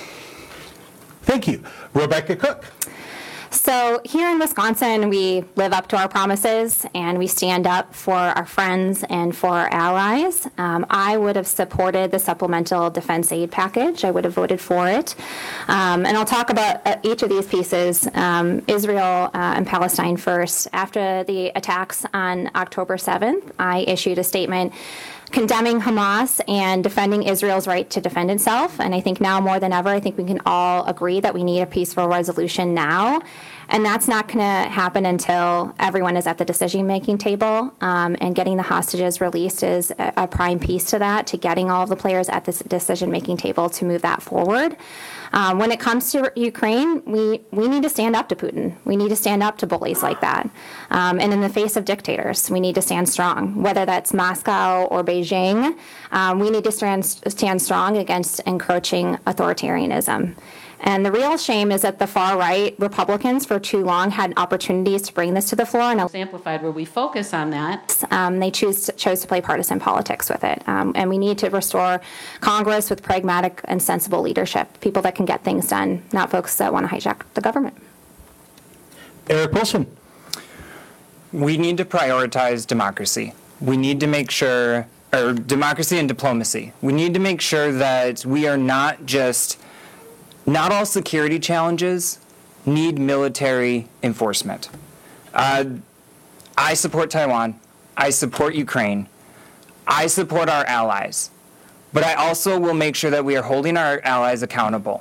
Thank you. Rebecca Cook. So here in Wisconsin, we live up to our promises and we stand up for our friends and for our allies. Um, I would have supported the supplemental defense aid package. I would have voted for it. Um, and I'll talk about uh, each of these pieces. Um, Israel uh, and Palestine first. After the attacks on October seventh, I issued a statement condemning Hamas and defending Israel's right to defend itself. And I think now more than ever, I think we can all agree that we need a peaceful resolution now. And that's not going to happen until everyone is at the decision-making table. Um, and getting the hostages released is a, a prime piece to that, to getting all of the players at this decision-making table to move that forward. Um, when it comes to Ukraine, we, we need to stand up to Putin. We need to stand up to bullies like that. Um, and in the face of dictators, we need to stand strong, whether that's Moscow or Beijing. Um, we need to stand, stand strong against encroaching authoritarianism. And the real shame is that the far-right Republicans for too long had opportunities to bring this to the floor. And it's amplified where we focus on that. Um, they choose to, chose to play partisan politics with it. Um, and we need to restore Congress with pragmatic and sensible leadership, people that can get things done, not folks that want to hijack the government. Eric Wilson. We need to prioritize democracy. We need to make sure, or democracy and diplomacy. We need to make sure that we are not just Not all security challenges need military enforcement. Uh, I support Taiwan. I support Ukraine. I support our allies. But I also will make sure that we are holding our allies accountable.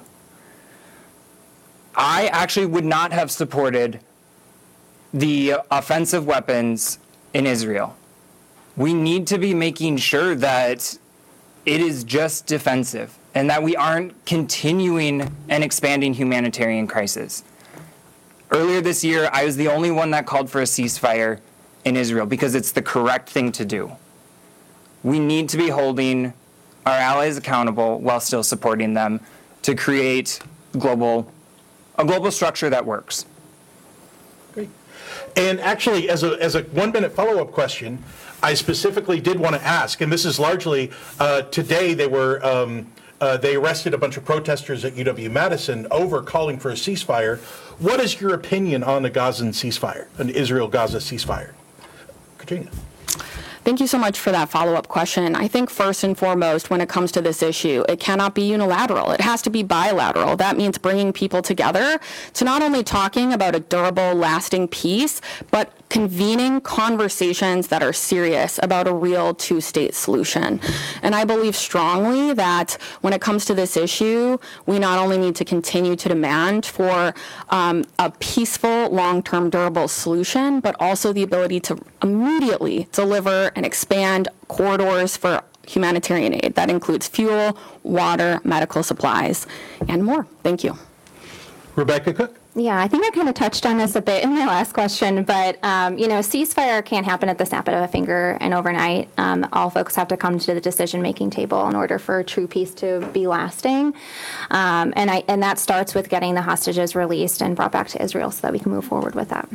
I actually would not have supported the offensive weapons in Israel. We need to be making sure that it is just defensive, and that we aren't continuing and expanding humanitarian crisis. Earlier this year, I was the only one that called for a ceasefire in Israel because it's the correct thing to do. We need to be holding our allies accountable while still supporting them to create global, a global structure that works. Great. And actually, as a, as a one-minute follow-up question, I specifically did want to ask, and this is largely, uh, today they were, um, Uh, they arrested a bunch of protesters at U W-Madison over calling for a ceasefire. What is your opinion on the Gazan ceasefire, an Israel-Gaza ceasefire? Katrina. Thank you so much for that follow-up question. I think first and foremost, when it comes to this issue, it cannot be unilateral. It has to be bilateral. That means bringing people together to not only talking about a durable, lasting peace, but convening conversations that are serious about a real two-state solution. And I believe strongly that when it comes to this issue, we not only need to continue to demand for um, a peaceful, long-term, durable solution, but also the ability to immediately deliver and expand corridors for humanitarian aid. That includes fuel, water, medical supplies, and more. Thank you. Rebecca Cook. Yeah, I think I kind of touched on this a bit in my last question, but, um, you know, ceasefire can't happen at the snap of a finger and overnight. Um, all folks have to come to the decision-making table in order for true peace to be lasting. Um, and, I, and that starts with getting the hostages released and brought back to Israel so that we can move forward with that.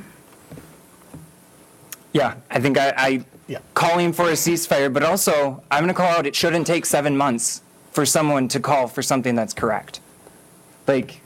Yeah, I think I, I yeah. calling for a ceasefire, but also I'm going to call out it shouldn't take seven months for someone to call for something that's correct. Like,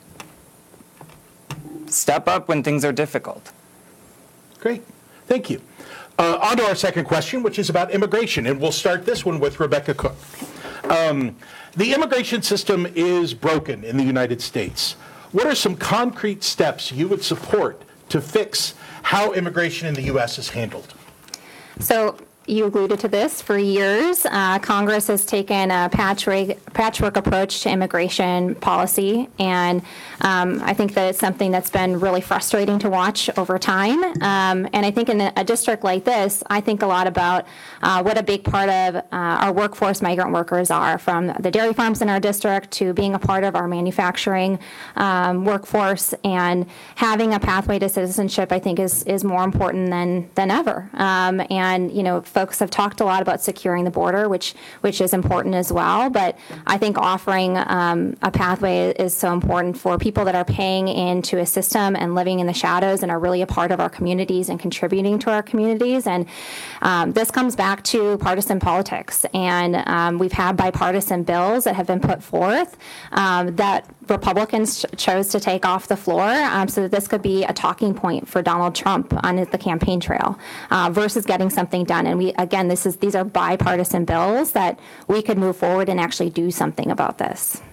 step up when things are difficult. Great. Thank you. Uh, on to our second question, which is about immigration, and we'll start this one with Rebecca Cook. Um, the immigration system is broken in the United States. What are some concrete steps you would support to fix how immigration in the U S is handled? So you alluded to this, for years, uh, Congress has taken a patchwork, patchwork approach to immigration policy, and um, I think that it's something that's been really frustrating to watch over time. Um, and I think in a district like this, I think a lot about uh, what a big part of uh, our workforce migrant workers are, from the dairy farms in our district to being a part of our manufacturing um, workforce, and having a pathway to citizenship, I think, is is more important than than ever. Um, and you know, folks have talked a lot about securing the border, which which is important as well. But I think offering um, a pathway is so important for people that are paying into a system and living in the shadows and are really a part of our communities and contributing to our communities. And um, this comes back to partisan politics. And um, we've had bipartisan bills that have been put forth um, that Republicans ch- chose to take off the floor um, so that this could be a talking point for Donald Trump on the campaign trail uh, versus getting something done. And we, again, this is these are bipartisan bills that we could move forward and actually do something about this.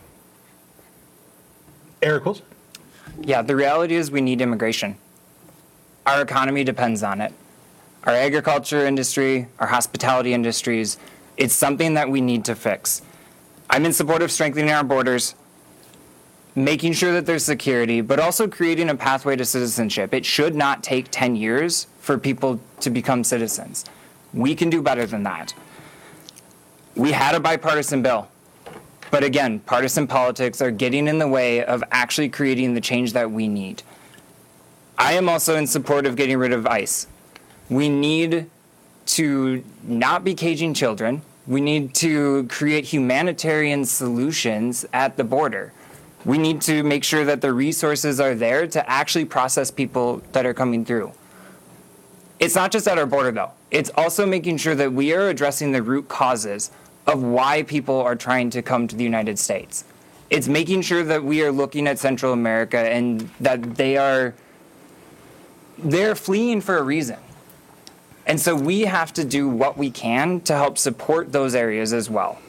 Eric Wilson? Yeah, the reality is we need immigration. Our economy depends on it. Our agriculture industry, our hospitality industries, it's something that we need to fix. I'm in support of strengthening our borders, making sure that there's security, but also creating a pathway to citizenship. It should not take ten years for people to become citizens. We can do better than that. We had a bipartisan bill, but again, partisan politics are getting in the way of actually creating the change that we need. I am also in support of getting rid of ICE. We need to not be caging children. We need to create humanitarian solutions at the border. We need to make sure that the resources are there to actually process people that are coming through. It's not just at our border, though. It's also making sure that we are addressing the root causes of why people are trying to come to the United States. It's making sure that we are looking at Central America and that they are they're fleeing for a reason. And so we have to do what we can to help support those areas as well.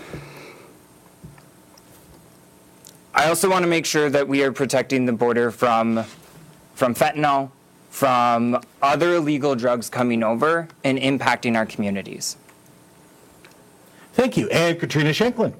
I also want to make sure that we are protecting the border from, from fentanyl, from other illegal drugs coming over and impacting our communities. Thank you. And Katrina Shanklin.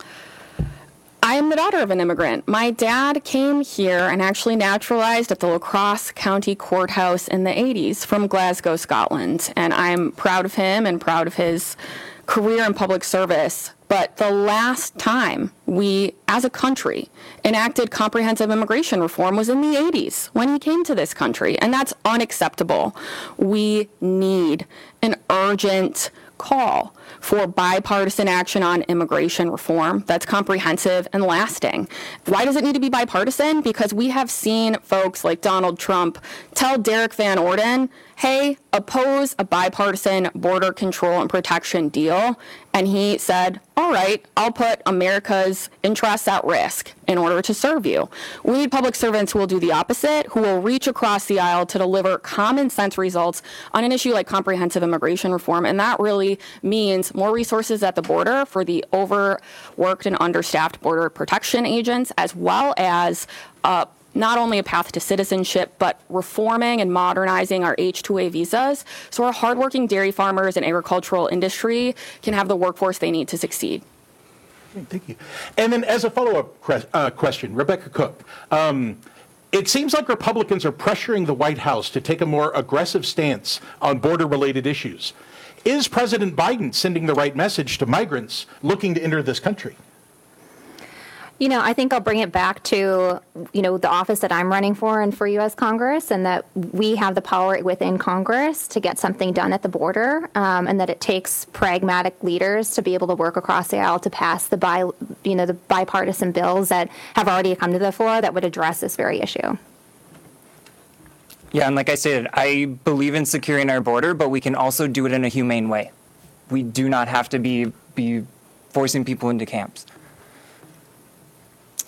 I am the daughter of an immigrant. My dad came here and actually naturalized at the La Crosse County Courthouse in the eighties from Glasgow, Scotland. And I'm proud of him and proud of his career in public service. But the last time we, as a country, enacted comprehensive immigration reform was in the eighties when he came to this country. And that's unacceptable. We need an urgent call for bipartisan action on immigration reform that's comprehensive and lasting. Why does it need to be bipartisan? Because we have seen folks like Donald Trump tell Derek Van Orden, hey, oppose a bipartisan border control and protection deal. And he said, all right, I'll put America's interests at risk in order to serve you. We need public servants who will do the opposite, who will reach across the aisle to deliver common sense results on an issue like comprehensive immigration reform. And that really means more resources at the border for the overworked and understaffed border protection agents, as well as uh, not only a path to citizenship, but reforming and modernizing our H two A visas so our hardworking dairy farmers and agricultural industry can have the workforce they need to succeed. Thank you. And then as a follow-up que- uh, question, Rebecca Cook, um, it seems like Republicans are pressuring the White House to take a more aggressive stance on border-related issues. Is President Biden sending the right message to migrants looking to enter this country? You know, I think I'll bring it back to, you know, the office that I'm running for and for U S Congress, and that we have the power within Congress to get something done at the border, um, and that it takes pragmatic leaders to be able to work across the aisle to pass the bi, you know, the bipartisan bills that have already come to the floor that would address this very issue. Yeah, and like I said, I believe in securing our border, but we can also do it in a humane way. We do not have to be be forcing people into camps.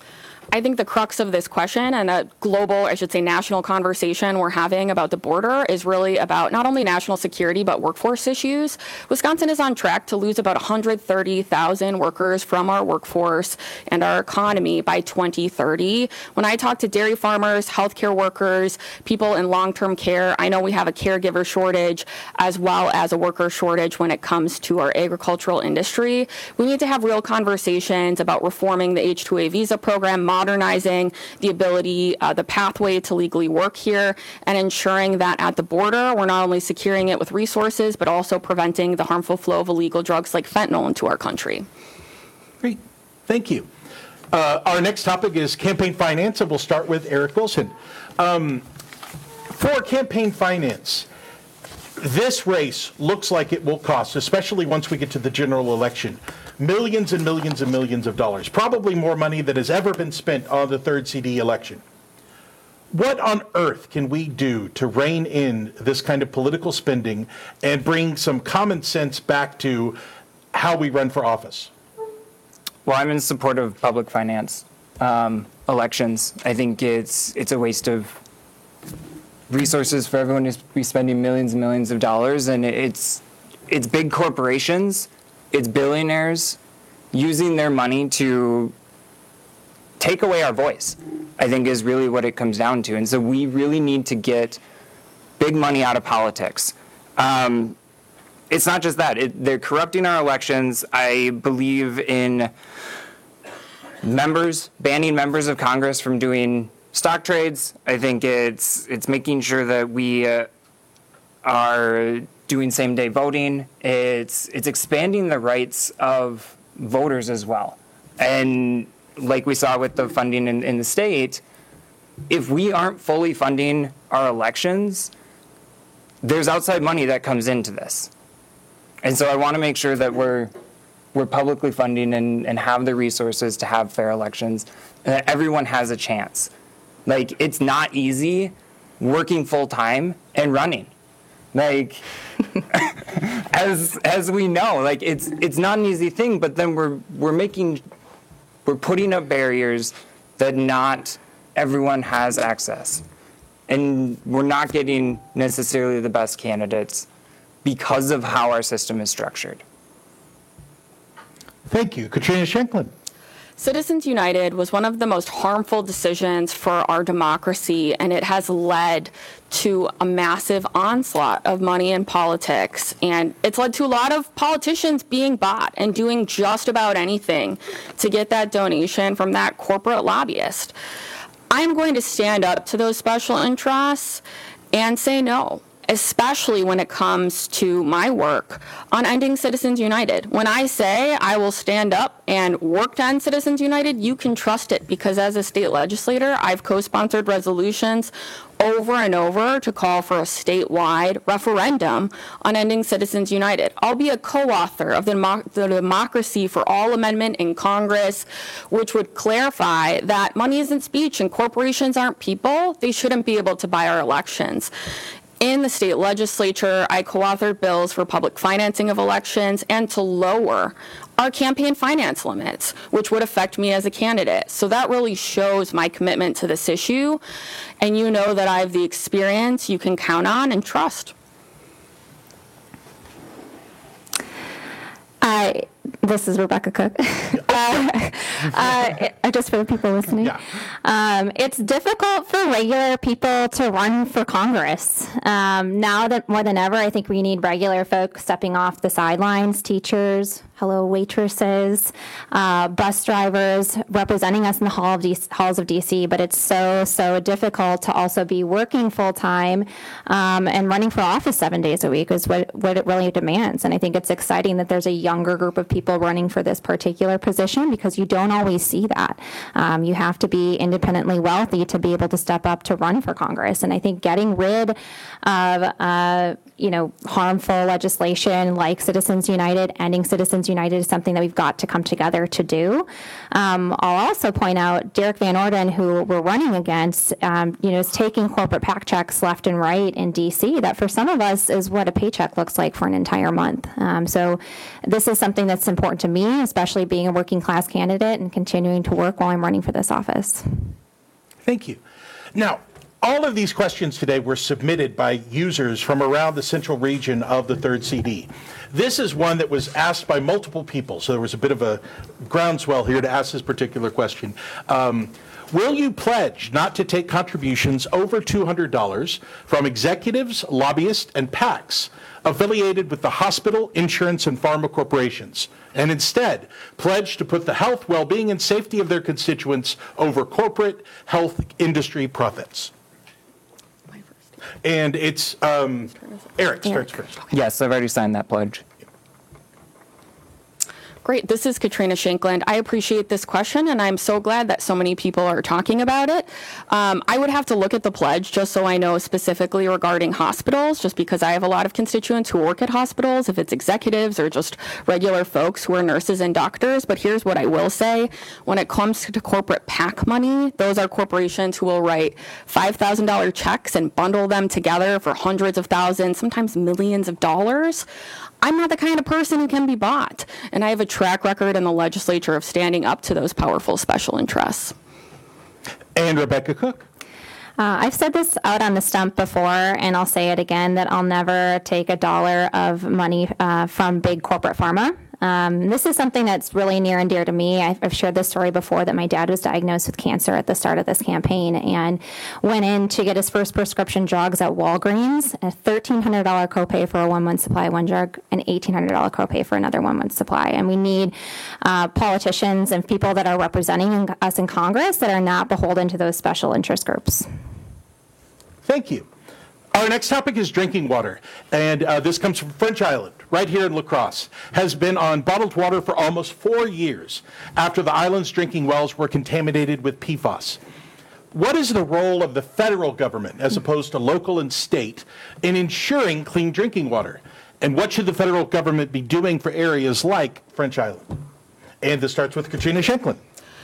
I think the crux of this question and a global, I should say national conversation we're having about the border is really about not only national security, but workforce issues. Wisconsin is on track to lose about one hundred thirty thousand workers from our workforce and our economy by twenty thirty. When I talk to dairy farmers, healthcare workers, people in long-term care, I know we have a caregiver shortage as well as a worker shortage when it comes to our agricultural industry. We need to have real conversations about reforming the H two A visa program, modernizing the ability, uh, the pathway to legally work here, and ensuring that at the border, we're not only securing it with resources, but also preventing the harmful flow of illegal drugs like fentanyl into our country. Great. Thank you. Uh, our next topic is campaign finance, and we'll start with Eric Wilson. Um, for campaign finance, this race looks like it will cost, especially once we get to the general election, millions and millions and millions of dollars, probably more money than has ever been spent on the third C D election. What on earth can we do to rein in this kind of political spending and bring some common sense back to how we run for office? Well, I'm in support of public finance um, elections. I think it's it's a waste of resources for everyone to be spending millions and millions of dollars, and it's it's big corporations, it's billionaires using their money to take away our voice, I think is really what it comes down to. And so we really need to get big money out of politics. Um, it's not just that. It, they're corrupting our elections. I believe in members, banning members of Congress from doing stock trades. I think it's it's making sure that we uh, are doing same-day voting. It's it's expanding the rights of voters as well. And like we saw with the funding in, in the state, if we aren't fully funding our elections, there's outside money that comes into this. And so I want to make sure that we're we're publicly funding and, and have the resources to have fair elections, and that everyone has a chance. Like, it's not easy working full-time and running. Like, as as we know, like it's it's not an easy thing, but then we're we're making we're putting up barriers that not everyone has access. And we're not getting necessarily the best candidates because of how our system is structured. Thank you. Katrina Shanklin. Citizens United was one of the most harmful decisions for our democracy, and it has led to a massive onslaught of money in politics. And it's led to a lot of politicians being bought and doing just about anything to get that donation from that corporate lobbyist. I'm going to stand up to those special interests and say no, especially when it comes to my work on ending Citizens United. When I say I will stand up and work to end Citizens United, you can trust it, because as a state legislator, I've co-sponsored resolutions over and over to call for a statewide referendum on ending Citizens United. I'll be a co-author of the, Demo- the Democracy for All Amendment in Congress, which would clarify that money isn't speech and corporations aren't people. They shouldn't be able to buy our elections. In the state legislature, I co-authored bills for public financing of elections and to lower our campaign finance limits, which would affect me as a candidate. So that really shows my commitment to this issue. And you know that I have the experience you can count on and trust. I, this is Rebecca Cook. uh, uh, just for the people listening. Yeah. Um, it's difficult for regular people to run for Congress. Um, now that more than ever, I think we need regular folks stepping off the sidelines, teachers, hello waitresses, uh, bus drivers representing us in the hall of D- halls of D C, but it's so, so difficult to also be working full-time um, and running for office seven days a week is what, what it really demands. And I think it's exciting that there's a younger group of people running for this particular position, because you don't always see that. Um, you have to be independently wealthy to be able to step up to run for Congress. And I think getting rid of, uh, you know, harmful legislation like Citizens United, ending Citizens United is something that we've got to come together to do. Um, I'll also point out Derek Van Orden, who we're running against, um, you know, is taking corporate PAC checks left and right in D C. That for some of us is what a paycheck looks like for an entire month. Um, so this is something that's important to me, especially being a working class candidate candidate and continuing to work while I'm running for this office. Thank you. Now, all of these questions today were submitted by users from around the central region of the third C D. This is one that was asked by multiple people, so there was a bit of a groundswell here to ask this particular question. Um, will you pledge not to take contributions over two hundred dollars from executives, lobbyists, and PACs affiliated with the hospital, insurance, and pharma corporations, and instead pledge to put the health, well-being, and safety of their constituents over corporate health industry profits? And it's um, Eric starts first. Yes, I've already signed that pledge. Great. This is Katrina Shankland. I appreciate this question, and I'm so glad that so many people are talking about it. Um, I would have to look at the pledge just so I know specifically regarding hospitals, just because I have a lot of constituents who work at hospitals, if it's executives or just regular folks who are nurses and doctors. But here's what I will say. When it comes to corporate PAC money, those are corporations who will write five thousand dollars checks and bundle them together for hundreds of thousands, sometimes millions of dollars. I'm not the kind of person who can be bought, and I have a track record in the legislature of standing up to those powerful special interests. And Rebecca Cook. Uh, I've said this out on the stump before, and I'll say it again, that I'll never take a dollar of money uh, from big corporate pharma. Um, this is something that's really near and dear to me. I've, I've shared this story before, that my dad was diagnosed with cancer at the start of this campaign and went in to get his first prescription drugs at Walgreens, a thirteen hundred dollars copay for a one-month supply of one drug, and eighteen hundred dollars copay for another one-month supply. And we need uh, politicians and people that are representing us in Congress that are not beholden to those special interest groups. Thank you. Our next topic is drinking water, and uh, this comes from French Island, right here in La Crosse. Has been on bottled water for almost four years after the island's drinking wells were contaminated with P FAS. What is the role of the federal government, as opposed to local and state, in ensuring clean drinking water? And what should the federal government be doing for areas like French Island? And this starts with Katrina Shankland.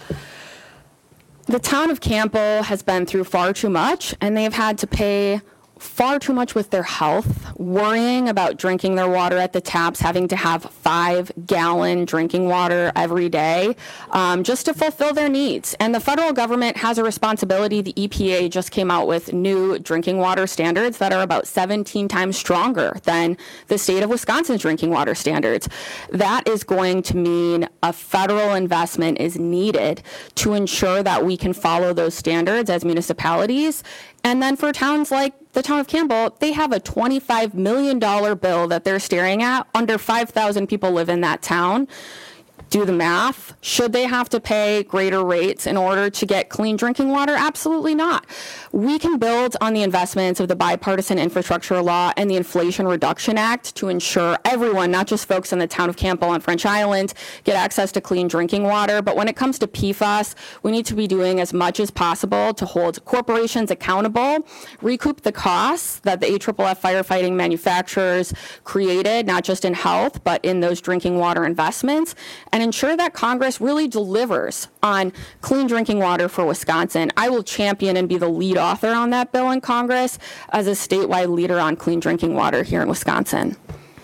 The town of Campbell has been through far too much, and they've had to pay far too much with their health, worrying about drinking their water at the taps, having to have five gallon drinking water every day um, just to fulfill their needs. And the federal government has a responsibility. The E P A just came out with new drinking water standards that are about seventeen times stronger than the state of Wisconsin's drinking water standards. That is going to mean a federal investment is needed to ensure that we can follow those standards as municipalities. And then for towns like the town of Campbell, they have a twenty-five million dollars bill that they're staring at. Under five thousand people live in that town. Do the math. Should they have to pay greater rates in order to get clean drinking water? Absolutely not. We can build on the investments of the Bipartisan Infrastructure Law and the Inflation Reduction Act to ensure everyone, not just folks in the town of Campbell and French Island, get access to clean drinking water. But when it comes to P FAS, we need to be doing as much as possible to hold corporations accountable, recoup the costs that the A F F firefighting manufacturers created, not just in health, but in those drinking water investments, and ensure that Congress really delivers on clean drinking water for Wisconsin. I will champion and be the lead author on that bill in Congress as a statewide leader on clean drinking water here in Wisconsin.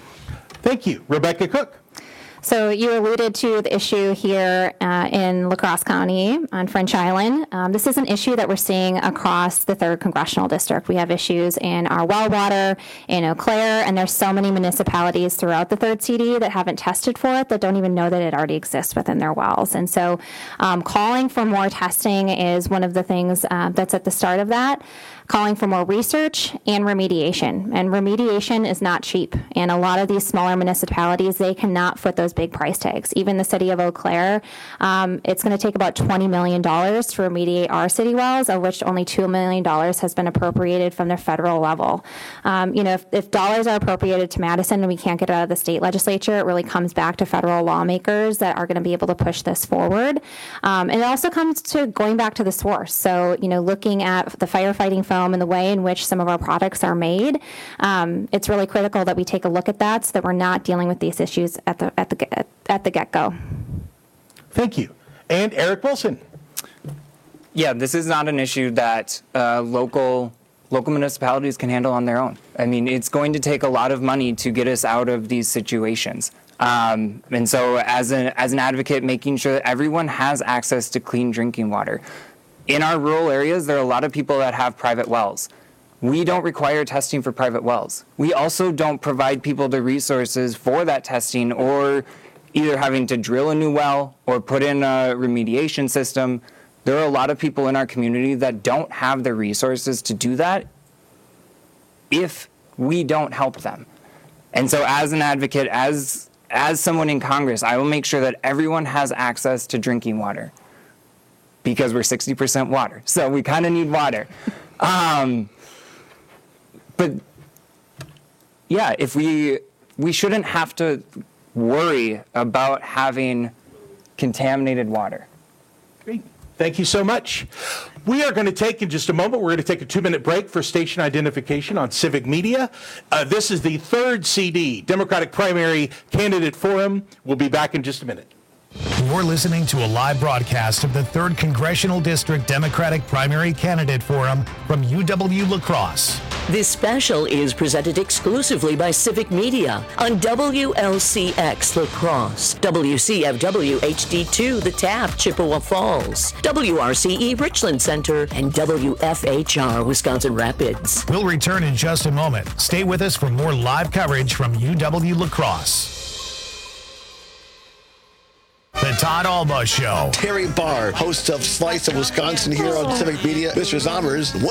Thank you. Rebecca Cook. So you alluded to the issue here uh, in La Crosse County on French Island. Um, this is an issue that we're seeing across the third congressional district. We have issues in our well water, in Eau Claire, and there's so many municipalities throughout the third C D that haven't tested for it, that don't even know that it already exists within their wells. And so um, calling for more testing is one of the things uh, that's at the start of that. Calling for more research and remediation. And remediation is not cheap. And a lot of these smaller municipalities, they cannot foot those big price tags. Even the city of Eau Claire, um, it's going to take about twenty million dollars to remediate our city wells, of which only two million dollars has been appropriated from the federal level. Um, you know, if, if dollars are appropriated to Madison and we can't get it out of the state legislature, it really comes back to federal lawmakers that are going to be able to push this forward. Um, and it also comes to going back to the source. So, you know, looking at the firefighting foam and the way in which some of our products are made, um, it's really critical that we take a look at that so that we're not dealing with these issues at the at the at the get-go. Thank you. And Eric Wilson. Yeah, this is not an issue that uh, local local municipalities can handle on their own. I mean, it's going to take a lot of money to get us out of these situations. Um, and so as, a, as an advocate, making sure that everyone has access to clean drinking water. In our rural areas, there are a lot of people that have private wells. We don't require testing for private wells. We also don't provide people the resources for that testing, or either having to drill a new well or put in a remediation system. There are a lot of people in our community that don't have the resources to do that if we don't help them. And so as an advocate, as as someone in Congress, I will make sure that everyone has access to drinking water, because we're sixty percent water. So we kind of need water. Um, but yeah, if we we shouldn't have to worry about having contaminated water. Great. Thank you so much. We are going to take, in just a moment, we're going to take a two-minute break for station identification on Civic Media. Uh, this is the third C D, Democratic Primary Candidate Forum. We'll be back in just a minute. You're listening to a live broadcast of the third Congressional District Democratic Primary Candidate Forum from U W La Crosse. This special is presented exclusively by Civic Media on W L C X La Crosse, W C F W H D two The Tap, Chippewa Falls, W R C E Richland Center, and W F H R Wisconsin Rapids. We'll return in just a moment. Stay with us for more live coverage from U W La Crosse. The Todd Alba Show. Terry Barr, host of Slice of Wisconsin here on Civic Media. Mister Zommers,